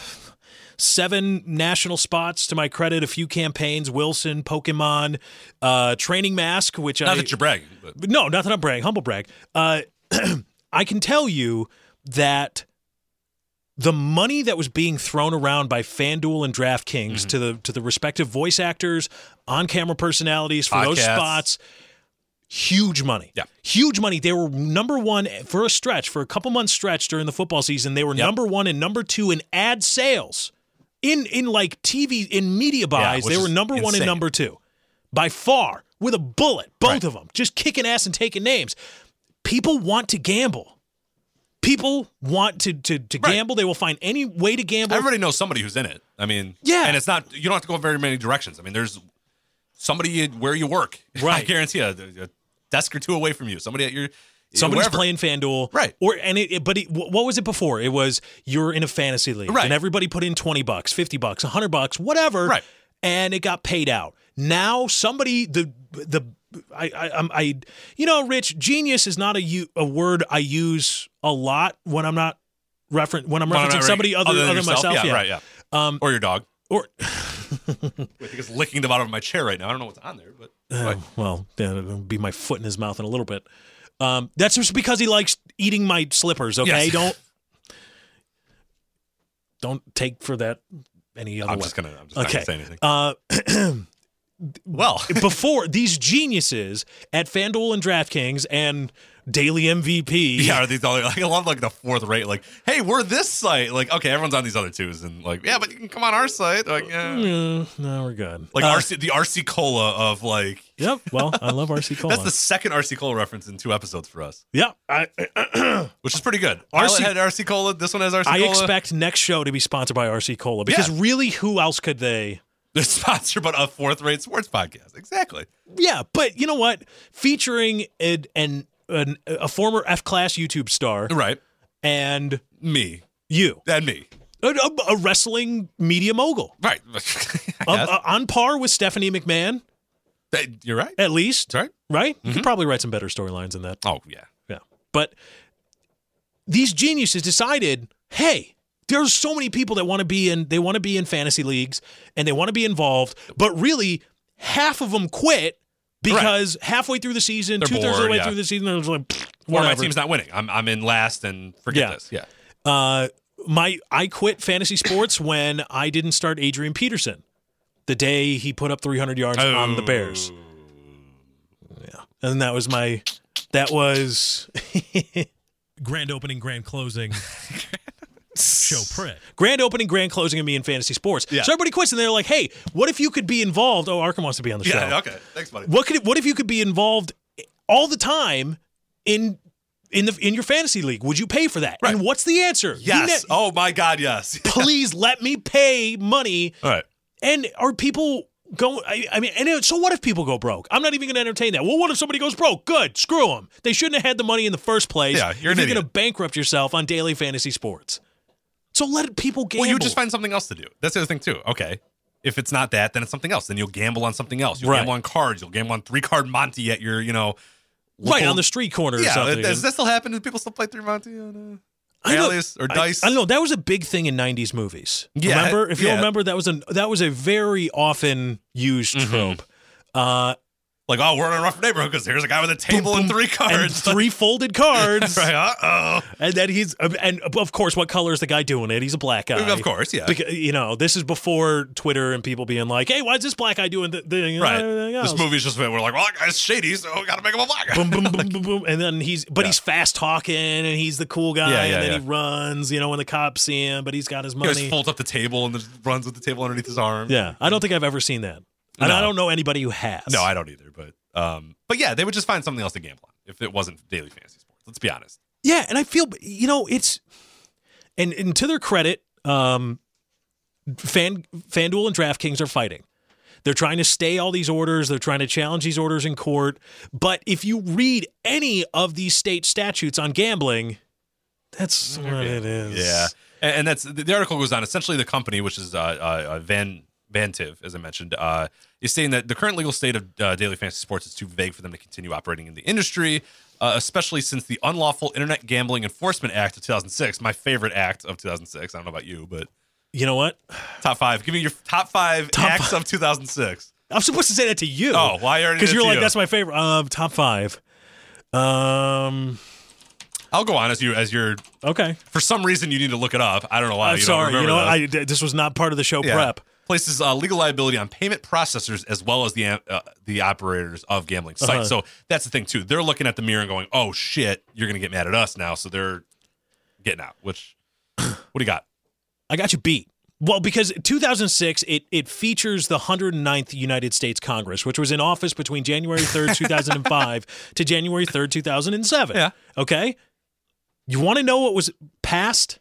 seven national spots to my credit, a few campaigns, Wilson, Pokemon, uh, Training Mask, which
Not
I
that you're bragging, but
no, not that I'm bragging, humble brag. Uh, I can tell you that the money that was being thrown around by FanDuel and DraftKings
Mm-hmm.
to the to the respective voice actors, on-camera personalities for those
Podcasts.
spots, huge money.
Yeah.
Huge money. They were number one for a stretch, for a couple months stretch during the football season. They were
Yep.
number one and number two in ad sales. In in like T V, in media buys,
which
they were
is
number one and
insane.
number two. By far, with a bullet, both
Right.
of them, just kicking ass and taking names. People want to gamble. People want to to, to
Right.
gamble. They will find any way to gamble.
everybody knows somebody who's in it. I mean,
Yeah.
and it's not you don't have to go very many directions. I mean, there's somebody where you work. I
Right.
guarantee you, a, a desk or two away from you. Somebody at your
Somebody's
wherever.
playing FanDuel,
Right.
Or and it, it- but it, wh- what was it before? It was you're in a fantasy league,
Right.
and everybody put in twenty bucks, fifty bucks, a hundred bucks, whatever,
Right.
And it got paid out. Now somebody the the I I I'm, I you know, Rich, genius is not a u- a word I use a lot when I'm not reference when I'm
Well,
referencing
not
somebody
really-
other
other
other
than
than
yourself?
myself,
Yeah,
yeah,
right, yeah.
Um,
or your dog.
or
I think it's licking the bottom of my chair right now. I don't know what's on there, but
Uh, well, that'll be my foot in his mouth in a little bit. Um, that's just because he likes eating my slippers. Okay,
Yes.
don't don't take for that any other
I'm
way.
just gonna. I'm just not
Okay.
gonna say anything.
Uh,
well,
before these geniuses at FanDuel and DraftKings and Daily M V P,
yeah, are these all like I love like the fourth rate? Like, hey, we're this site. Like, okay, everyone's on these other twos, and like, yeah, but you can come on our site. Like, yeah.
Uh, no, we're good.
like
Uh,
R C, the R C Cola of like.
Yep. Well, I love R C Cola.
That's the second R C Cola reference in two episodes for us,
yeah. I,
which is pretty good.
R C
Pilot had R C Cola. This one has R C
I
Cola.
expect next show to be sponsored by R C Cola because
Yeah.
really, who else could they?
They're sponsored by a fourth rate sports podcast. Exactly.
Yeah, but you know what? Featuring an, an, an a former F class YouTube star
Right.
and
Me
you,
and me.
a, a- a wrestling media mogul,
Right. I
Uh,
guess.
uh, on par with Stephanie McMahon
That- You're right.
At least,
That's right.
right? You
Mhm.
could probably write some better storylines than that.
Oh, yeah.
Yeah. But these geniuses decided, hey, there's so many people that want to be in, they want to be in fantasy leagues and they want to be involved, but really half of them quit because halfway through the season,
They're
two thirds of the
bored,
way
yeah.
through the season, they're just like, "Pfft,
Or my
whatever.
team's not winning. I'm I'm in last and forget
Yeah.
this. Yeah.
Uh, my I quit fantasy sports when I didn't start Adrian Peterson the day he put up three hundred yards on the Bears. Yeah, and that was my that was grand opening, grand closing. Show prick. Grand opening, grand closing of me in fantasy sports.
Yeah.
So everybody quits and they're like, hey, what if you could be involved? Oh, Arkham wants to be on the show.
Yeah, okay. Thanks, buddy.
What could what if you could be involved all the time in in the in your fantasy league? Would you pay for that?
Right.
And what's the answer? He
Yes.
ne-
Oh, my God, yes.
Please let me pay money.
All right.
And are people go? I, I mean, and it, so what if people go broke? I'm not even going to entertain that. Well, what if somebody goes broke? Good, screw them. They shouldn't have had the money in the first place.
Yeah, you're
if
an
you're going to
idiot.
bankrupt yourself on daily fantasy sports. So let people gamble.
Well, you would just find something else to do. That's the other thing, too. Okay. If it's not that, then it's something else. Then you'll gamble on something else. You'll
Right.
gamble on cards. You'll gamble on three-card Monty at your, you know...
right
local-
on the street corner or
Yeah,
something.
does that still happen? Do people still play three Monty on uh,
I know-
Alias or
I-
Dice?
I, don't know. That was a big thing in nineties movies.
Yeah,
Remember? If you
yeah.
remember, that was a that was a very often used
Mm-hmm.
trope. Uh,
Like, oh, we're in a rough neighborhood because here's a guy with a table
boom,
and three
and
cards.
three folded cards.
right, uh-oh.
And then he's, and of course, what color is the guy doing it? He's a black guy.
Of course, yeah.
Because, you know, this is before Twitter and people being like, hey, why is this black guy doing the thing?
Right.
Everything else?
This movie's just, we're like, well, that guy's shady, so we got to make him a black guy.
boom, boom, boom, boom, boom. And then he's, but
Yeah.
he's fast talking and he's the cool guy.
Yeah, yeah,
and then
yeah.
he runs, you know, when the cops see him, but he's got his
He always
money.
folds up the table and just runs with the table underneath his arm.
Yeah. I don't think I've ever seen that. And
No.
I don't know anybody who has.
No, I don't either. But um, but yeah, they would just find something else to gamble on if it wasn't daily fantasy sports. Let's be honest.
Yeah, and I feel, you know, it's, and, and to their credit, um, Fan, FanDuel and DraftKings are fighting. They're trying to stay all these orders. They're trying to challenge these orders in court. But if you read any of these state statutes on gambling, that's what it is.
Yeah, and, and that's the article goes on. Essentially, the company, which is uh, uh, Van Vantiv, as I mentioned, uh, is saying that the current legal state of uh, daily fantasy sports is too vague for them to continue operating in the industry, uh, especially since the Unlawful Internet Gambling Enforcement Act of two thousand six, my favorite act of two thousand six. I don't know about you, but
You know what?
top five. Give me your top five
Top
acts
five.
of two thousand six.
I'm supposed to say that to you.
Oh, why are you?
Because you're like, that's my favorite. Um, top five. Um,
I'll go on as you as you're.
okay.
For some reason, you need to look it up. I don't know why.
I'm
you
sorry.
Don't
You know,
remember
what? I, this was not part of the show
Yeah.
prep.
Places uh, legal liability on payment processors as well as the uh, the operators of gambling sites.
Uh-huh.
So that's the thing too. They're looking at the mirror and going, "Oh shit, you're gonna get mad at us now." So they're getting out. Which, what do you got?
I got you beat. Well, because two thousand six, it, it features the one hundred ninth United States Congress, which was in office between January third, two thousand five to January third, two thousand seven.
Yeah.
Okay? You want to know what was passed?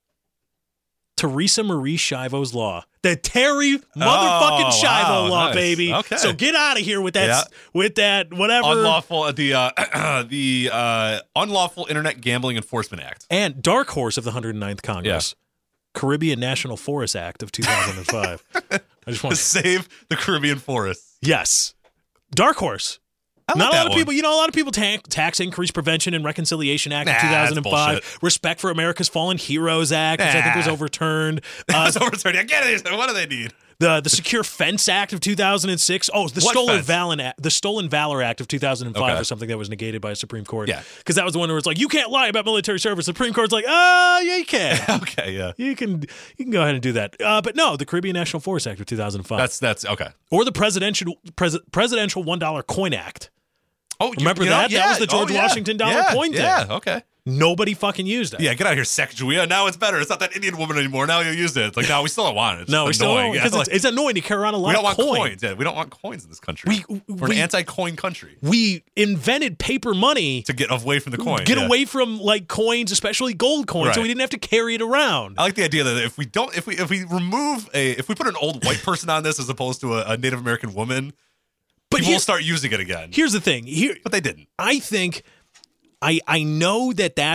Teresa Marie Schiavo's law. The Terry motherfucking
Oh,
Schiavo
wow,
law,
nice.
baby.
Okay.
So get out of here with that,
Yeah.
with that, whatever.
Unlawful uh, the uh, the uh, Unlawful Internet Gambling Enforcement Act.
And dark horse of the one hundred ninth Congress. Caribbean National Forest Act of two thousand five. I just
To
want to
save the Caribbean forests.
Yes. Dark Horse.
I like
Not a
that
lot of
one.
people, you know, a lot of people ta- tax Increase Prevention and Reconciliation Act of
Nah,
two thousand five,
that's
Respect for America's Fallen Heroes Act, which I think was
Nah.
overturned, uh,
That's overturning. I get it. What do they need?
the the Secure Fence Act of two thousand six. Oh, the
What
Stolen
fence?
Valor Act, the Stolen Valor Act of two thousand five
Okay.
was something that was negated by a Supreme Court.
Yeah.
because that was the one where it's like you can't lie about military service. The Supreme Court's like, oh, yeah, you can.
Okay, yeah.
You can you can go ahead and do that. Uh, but no, the Caribbean National Forest Act of two thousand five,
That's that's okay.
or the presidential pres- presidential one dollar coin act.
Oh, you-
Remember
you know,
that? That
yeah.
was the George
Oh, yeah.
Washington dollar
yeah.
coin thing.
Yeah, okay.
Nobody fucking used it.
Yeah, get out of here, Sacagawea. Now it's better. It's not that Indian woman anymore. Now you use it. It's like, no, we still don't want it. It's
No, we
just
still
annoying.
don't,
Yeah,
because
like,
it's, it's annoying to carry around a lot
we don't
of
want
coin.
coins. Yeah, we don't want coins in this country.
We-
We're
we-
an anti-coin country
We invented paper money
to get away from the coin.
get
yeah.
away from like coins, especially gold coins, so
Right.
we didn't have to carry it around.
I like the idea that if we don't, if we if we remove a, if we put an old white person on this as opposed to a, a Native American woman,
But
people
here-
will start using it again.
Here's the thing. Here,
But they didn't.
I think, I I know that that's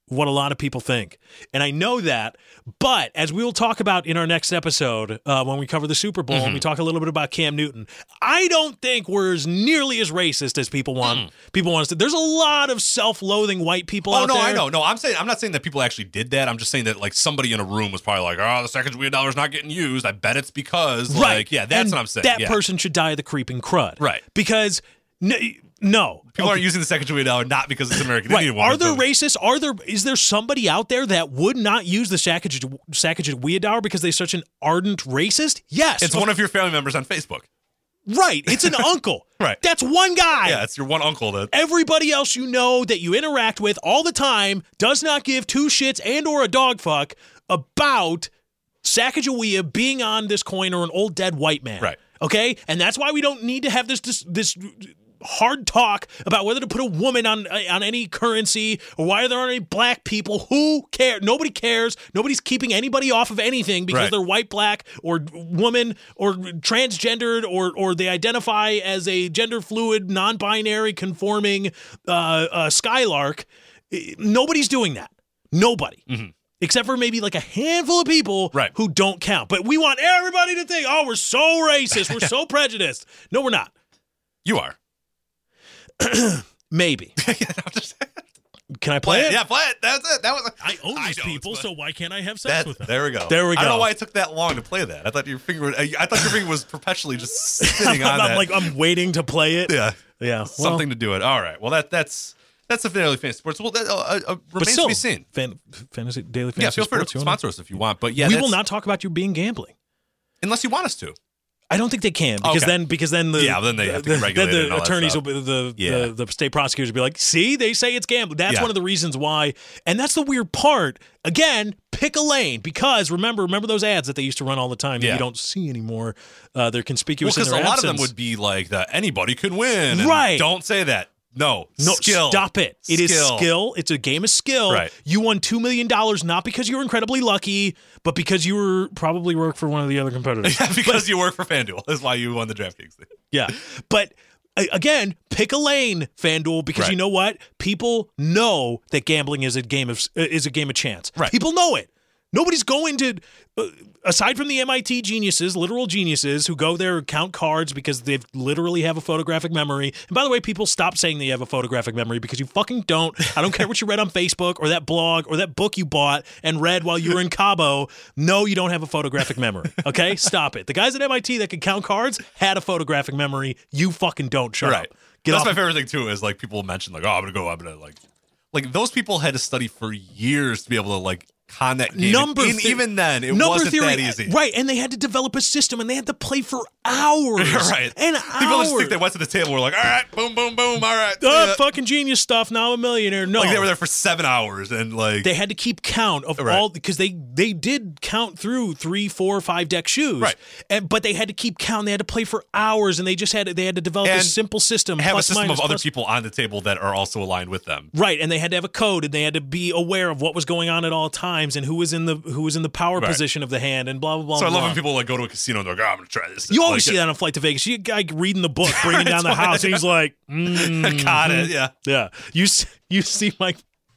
what a lot of people think. And I know that, but as we will talk about in our next episode, uh, when we cover the Super Bowl,
Mm-hmm.
and we talk a little bit about Cam Newton, I don't think we're as nearly as racist as people want
Mm.
people want us to. There's a lot of self-loathing white people
Oh
out
no,
there.
I know. No, I'm saying I'm not saying that people actually did that. I'm just saying that like somebody in a room was probably like, "Oh, the Sacagawea dollar's not getting used." I bet it's because
Right.
like, yeah, that's
And
what I'm saying.
That
yeah.
person should die of the creeping crud.
Right.
Because no, no.
People
Okay.
aren't using the Sacagawea dollar not because it's American
Right.
Indian
Are
woman.
there
but-
racists? Are there? Is there somebody out there that would not use the Sacagawea Sacagawea dollar because they're such an ardent racist? Yes.
It's one of your family members on Facebook.
Right. It's an uncle.
Right.
That's one guy.
Yeah, it's your one uncle that.
Everybody else you know that you interact with all the time does not give two shits and or a dog fuck about Sacagawea being on this coin or an old dead white man.
Right.
Okay? And that's why we don't need to have this this, this hard talk about whether to put a woman on on any currency or why there aren't any black people. Who cares? Nobody cares. Nobody's keeping anybody off of anything because
Right.
they're white, black, or woman, or transgendered, or or they identify as a gender fluid, non-binary, conforming uh, uh, Skylark. Nobody's doing that. Nobody. Except for maybe like a handful of people
Right.
who don't count. But we want everybody to think, oh, we're so racist. We're so prejudiced. No, we're not.
You are.
Maybe.
Yeah, I'm just-
Can I play
play
it?
it. Yeah, play it. That's it. That was.
I own
I
these
know,
people,
it's-
so why can't I have sex
That,
with them?
there we go.
There we
I don't
go.
know why it took that long to play that. I thought your finger. I thought your finger was perpetually just sitting on
I'm
that.
like, I'm waiting to play it.
yeah,
Yeah. Well,
something to do it. All right. Well, that that's that's a fairly fancy sports. Well, that uh, uh, uh,
but
remains
still,
to be seen.
Fan, fantasy, daily fantasy
Yeah, feel free
sports,
to
you wanna-
sponsor us if you want. But yeah,
we
that's-
will not talk about you being gambling.
unless you want us to.
I don't think they can because
Okay.
then because then the
Yeah, then they have to
the,
get regulated
then
and
the
all that
attorneys will
stuff.
be, the,
Yeah.
the the state prosecutors will be like, see, they say it's gambling. That's
Yeah.
one of the reasons why, and that's the weird part. Again, pick a lane because remember remember those ads that they used to run all the time that
Yeah.
you don't see anymore. Uh, they're
Well,
conspicuous in
because
their
a lot of them
absence.
would be like the anybody can win. and
Right.
Don't say that. No.
No,
skill.
stop it. It is
Skill.
skill. It's a game of skill.
Right.
You won two million dollars not because you were incredibly lucky, but because you were probably worked for one of the other competitors.
because you work for FanDuel. That's why you won the DraftKings thing.
Yeah. But a- again, pick a lane, FanDuel, because
Right.
you know what? People know that gambling is a game of is a game of chance.
Right.
People know it. Nobody's going to, uh, aside from the M I T geniuses, literal geniuses who go there and count cards because they literally have a photographic memory. And by the way, people stop saying they have a photographic memory because you fucking don't. I don't care what you read on Facebook or that blog or that book you bought and read while you were in Cabo. No, you don't have a photographic memory. Okay? Stop it. The guys at M I T that can count cards had a photographic memory. You fucking don't. Shut
Right.
up. Get
That's
off.
my favorite thing too. Is like people mention like, oh, I'm gonna go. I'm gonna like, like those people had to study for years to be able to like con that game.
Number
and
the-
even then, it
Number
wasn't
theory,
that easy.
right? And they had to develop a system, and they had to play for hours,
right.
And
People
hours.
just think they went to the table. We're like, all right, boom, boom, boom. All right.
oh,
yeah.
fucking genius stuff. Now I'm a millionaire. No,
Like they were there for seven hours and like
they had to keep count of
Right.
all because they they did count through three, four, five deck shoes,
Right.
And but they had to keep count. They had to play for hours, and they just had to, they had to develop
And
a simple system.
have
plus,
a system
minus,
of other
plus-
people on the table that are also aligned with them.
Right, and they had to have a code, and they had to be aware of what was going on at all times, and who was in the who was in the power
Right.
position of the hand, and blah blah blah.
So I
blah.
love when people like go to a casino and they're like, oh, I'm gonna try this.
You always
Like,
see that on Flight to Vegas. You see a guy reading the book, bringing down the
That's why-
house, and he's like, mm,
Got it. Yeah.
yeah. You s- you see Mike.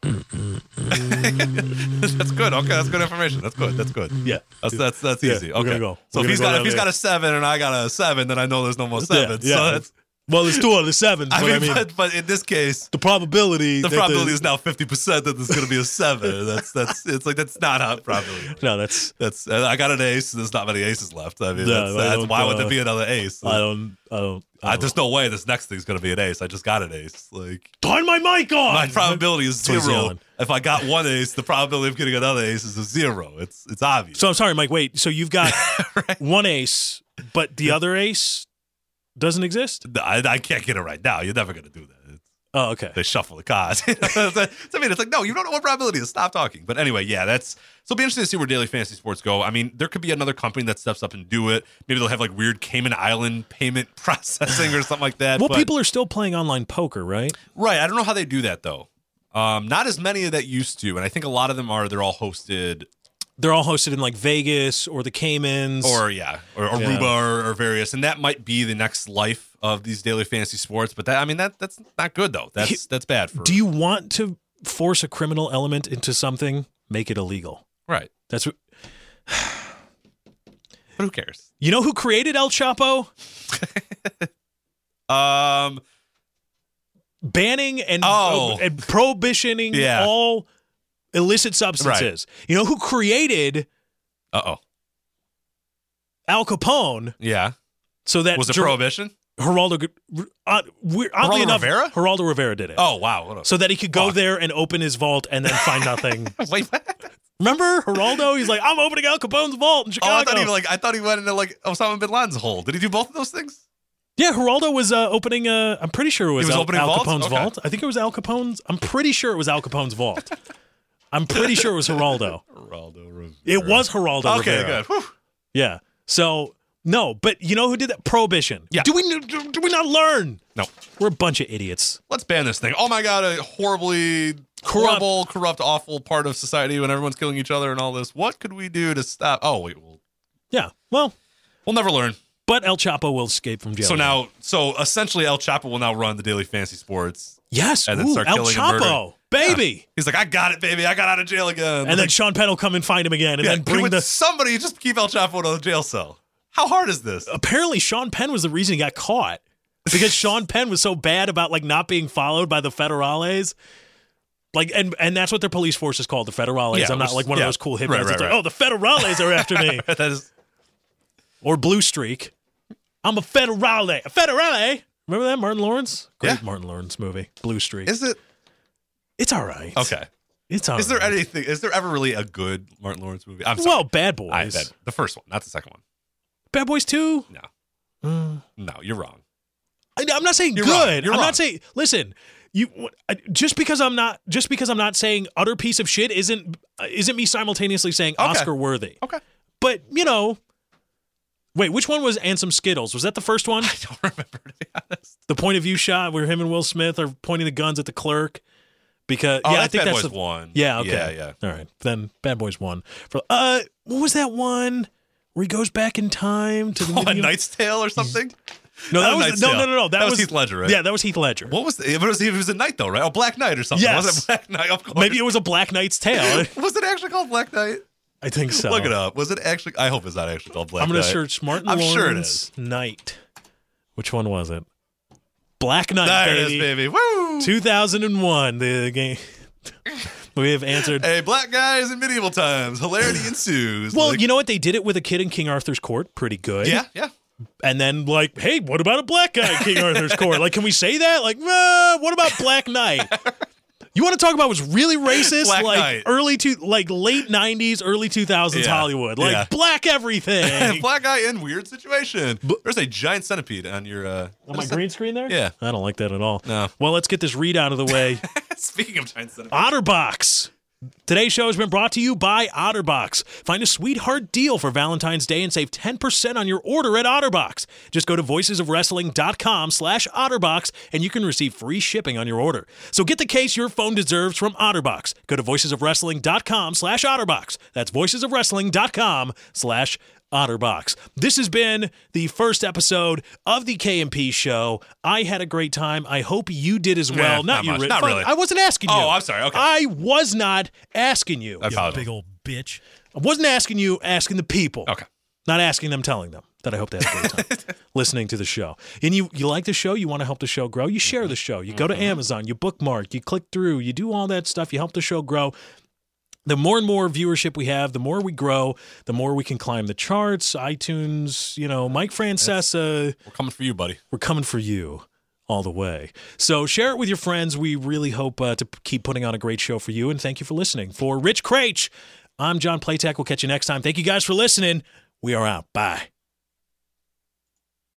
That's good. Okay, that's good information. That's good. That's good.
Yeah.
That's that's that's
Yeah,
easy.
we're
Okay.
gonna go.
So
We're
if he's
gonna go
got if
down
he's
there.
got a seven and I got a seven, then I know there's no more sevens.
Yeah,
So
yeah.
that's
Well, there's two out of the sevens, but
I
I
mean,
mean,
but, but in this case,
the probability.
the
that
probability is now fifty percent that there's going to be a seven. That's that's it's like that's not a probability.
No, that's.
That's I got an ace. There's not many aces left. I mean,
Yeah,
that's,
I
that's,
don't,
why would
uh,
there be another ace?
I don't. I don't. I
I,
don't
there's no way this next thing's going to be an ace. I just got an ace. Like
turn my mic on.
my probability is
That's what he's
zero.
yelling.
If I got one ace, the probability of getting another ace is a zero. It's it's obvious.
So I'm sorry, Mike. Wait. So you've got one ace, but the other ace doesn't exist.
I, I can't get it right now. You're never going to do that. It's,
Oh, okay.
they shuffle the cards. So, I mean, it's like, no, you don't know what probability is. Stop talking. But anyway, yeah, that's so it'll be interesting to see where daily fantasy sports go. I mean, there could be another company that steps up and do it. Maybe they'll have like weird Cayman Island payment processing or something like that.
Well,
but,
people are still playing online poker, right?
right. I don't know how they do that though. Um, not as many that used to, and I think a lot of them are. They're all hosted,
They're all hosted in like Vegas or the Caymans.
or yeah, or Aruba
Yeah.
or, or various, and that might be the next life of these daily fantasy sports. But that, I mean, that that's not good though. That's that's bad for.
do you want to force a criminal element into something, make it illegal.
Right.
That's what.
But who cares?
You know who created El Chapo?
um,
Banning and,
Oh.
uh, and prohibitioning
Yeah.
all illicit substances. You know who created
uh-oh.
Al Capone?
Yeah.
So that
Was it
Ger-
prohibition?
Geraldo, uh, we're, oddly
Geraldo
enough,
Rivera?
Geraldo Rivera did it.
Oh, wow. What a-
So that he could go
Fuck.
there and open his vault and then find nothing.
Wait, what?
Remember Geraldo? He's like, I'm opening Al Capone's vault in
Oh,
Chicago.
I thought he like I thought he went into like Osama bin Laden's hole. Did he do both of those things?
Yeah, Geraldo was uh, opening. Uh, I'm pretty sure it was,
He was
Al,
opening
Al
vaults?
Capone's
Okay.
vault. I think it was Al Capone's. I'm pretty sure it was Al Capone's vault. I'm pretty sure it was Geraldo.
Geraldo Rivera.
It was Geraldo
Okay,
Rivera.
good. Whew.
Yeah. So no, but you know who did that? Prohibition.
Yeah.
Do we do, do we not learn?
No.
We're a bunch of idiots.
Let's ban this thing. Oh my god, a horribly
Corrupt.
horrible, corrupt, awful part of society when everyone's killing each other and all this. What could we do to stop? Oh wait, we'll,
Yeah. Well,
we'll never learn.
but El Chapo will escape from jail.
So now, so essentially, El Chapo will now run the Daily Fantasy Sports.
yes,
and then
Ooh,
start
El
killing and
Chapo, baby.
He's like, I got it, baby. I got out of jail again.
And then Sean Penn will come and find him again, and
yeah,
then bring
would
the.
somebody just keep El Chapo in a jail cell. How hard is this?
Apparently, Sean Penn was the reason he got caught because Sean Penn was so bad about like not being followed by the federales. Like, and and that's what their police force is called, the federales.
Yeah,
I'm not
which-
like one
yeah.
of those cool hippies.
Right,
It's
right,
like,
right.
oh, the federales are after me,
that is
or Blue Streak. I'm a federale. A federale. Remember that Martin Lawrence? Great
Yeah.
Martin Lawrence movie, Blue Streak.
is it
It's all right.
okay?
It's all
Is there
right.
anything? Is there ever really a good Martin Lawrence movie? I'm sorry.
Well, Bad Boys.
I said the first one, not the second one.
Bad Boys two.
No,
Mm.
no, you're wrong.
I, I'm not saying
You're
good.
wrong. You're
I'm
wrong.
not saying. Listen, you I- just because I'm not just because I'm not saying utter piece of shit isn't uh, isn't me simultaneously saying
Okay.
Oscar worthy.
Okay,
But you know, wait, which one was And Some Skittles? Was that the first one?
I don't remember to be honest.
The point of view shot where him and Will Smith are pointing the guns at the clerk. Because
Oh,
yeah,
that's
I think
Bad
that's
Boys
the
one.
Yeah, okay.
Yeah, yeah.
All right, then Bad Boys one. For uh, what was that one where he goes back in time to the
Oh, a
medieval-
Knight's Tale or something?
No, that
Not a
was
Knight's
no,
Tale.
no, no, no. That,
That was Heath Ledger, right?
Yeah, that was Heath Ledger.
What was the, it? Was, it was a Knight though, right? Oh, Black Knight or something.
Yes.
Was it Black Knight? Of course.
Maybe it was a Black Knight's Tale.
Was it actually called Black Knight?
I think so.
Look it up. Was it actually? I hope it's not actually called Black
I'm going
Knight.
to search Martin
I'm
Lawrence
sure it is.
Knight. Which one was it? Black Knight,
There
baby.
it is, baby. Woo!
two thousand one, the game. We have answered.
Hey, black guys in medieval times. Hilarity ensues.
Well,
Like-
you know what? They did it with a kid in King Arthur's court. Pretty good.
yeah, yeah.
And then, like, hey, what about a black guy in King Arthur's court? Like, can we say that? Like, uh, what about Black Knight? You want to talk about what's really racist?
Black
like
Knight.
early two, like late nineties, early two thousands
Yeah.
Hollywood. Like
Yeah.
black everything.
Black guy in weird situation. There's a giant centipede on your. Uh,
On my green screen there?
Yeah.
I don't like that at all.
No.
Well, let's get this read out of the way.
Speaking of giant centipede.
OtterBox. Today's show has been brought to you by OtterBox. Find a sweetheart deal for Valentine's Day and save ten percent on your order at OtterBox. Just go to voicesofwrestling.com slash OtterBox and you can receive free shipping on your order. So get the case your phone deserves from OtterBox. Go to voicesofwrestling.com slash OtterBox. That's voicesofwrestling.com slash OtterBox. This has been the first episode of the K M P show. I had a great time. I hope you did as well.
Eh,
not
not
you,
much.
Rick.
Not
Fun-
really.
I wasn't asking you.
Oh, I'm sorry. Okay.
I was not asking you.
I
you
apologize.
big old bitch. I wasn't asking you, asking the people.
Okay.
Not asking them, telling them that I hope they had a great time listening to the show. And you, you like the show, you want to help the show grow, you share the show. You go to Amazon, you bookmark, you click through, you do all that stuff, you help the show grow. The more and more viewership we have, the more we grow, the more we can climb the charts, iTunes, you know, Mike Francesa.
We're coming for you, buddy.
We're coming for you all the way. So share it with your friends. We really hope uh, to p- keep putting on a great show for you. And thank you for listening. For Rich Craich, I'm John Playtech. We'll catch you next time. Thank you guys for listening. We are out. Bye.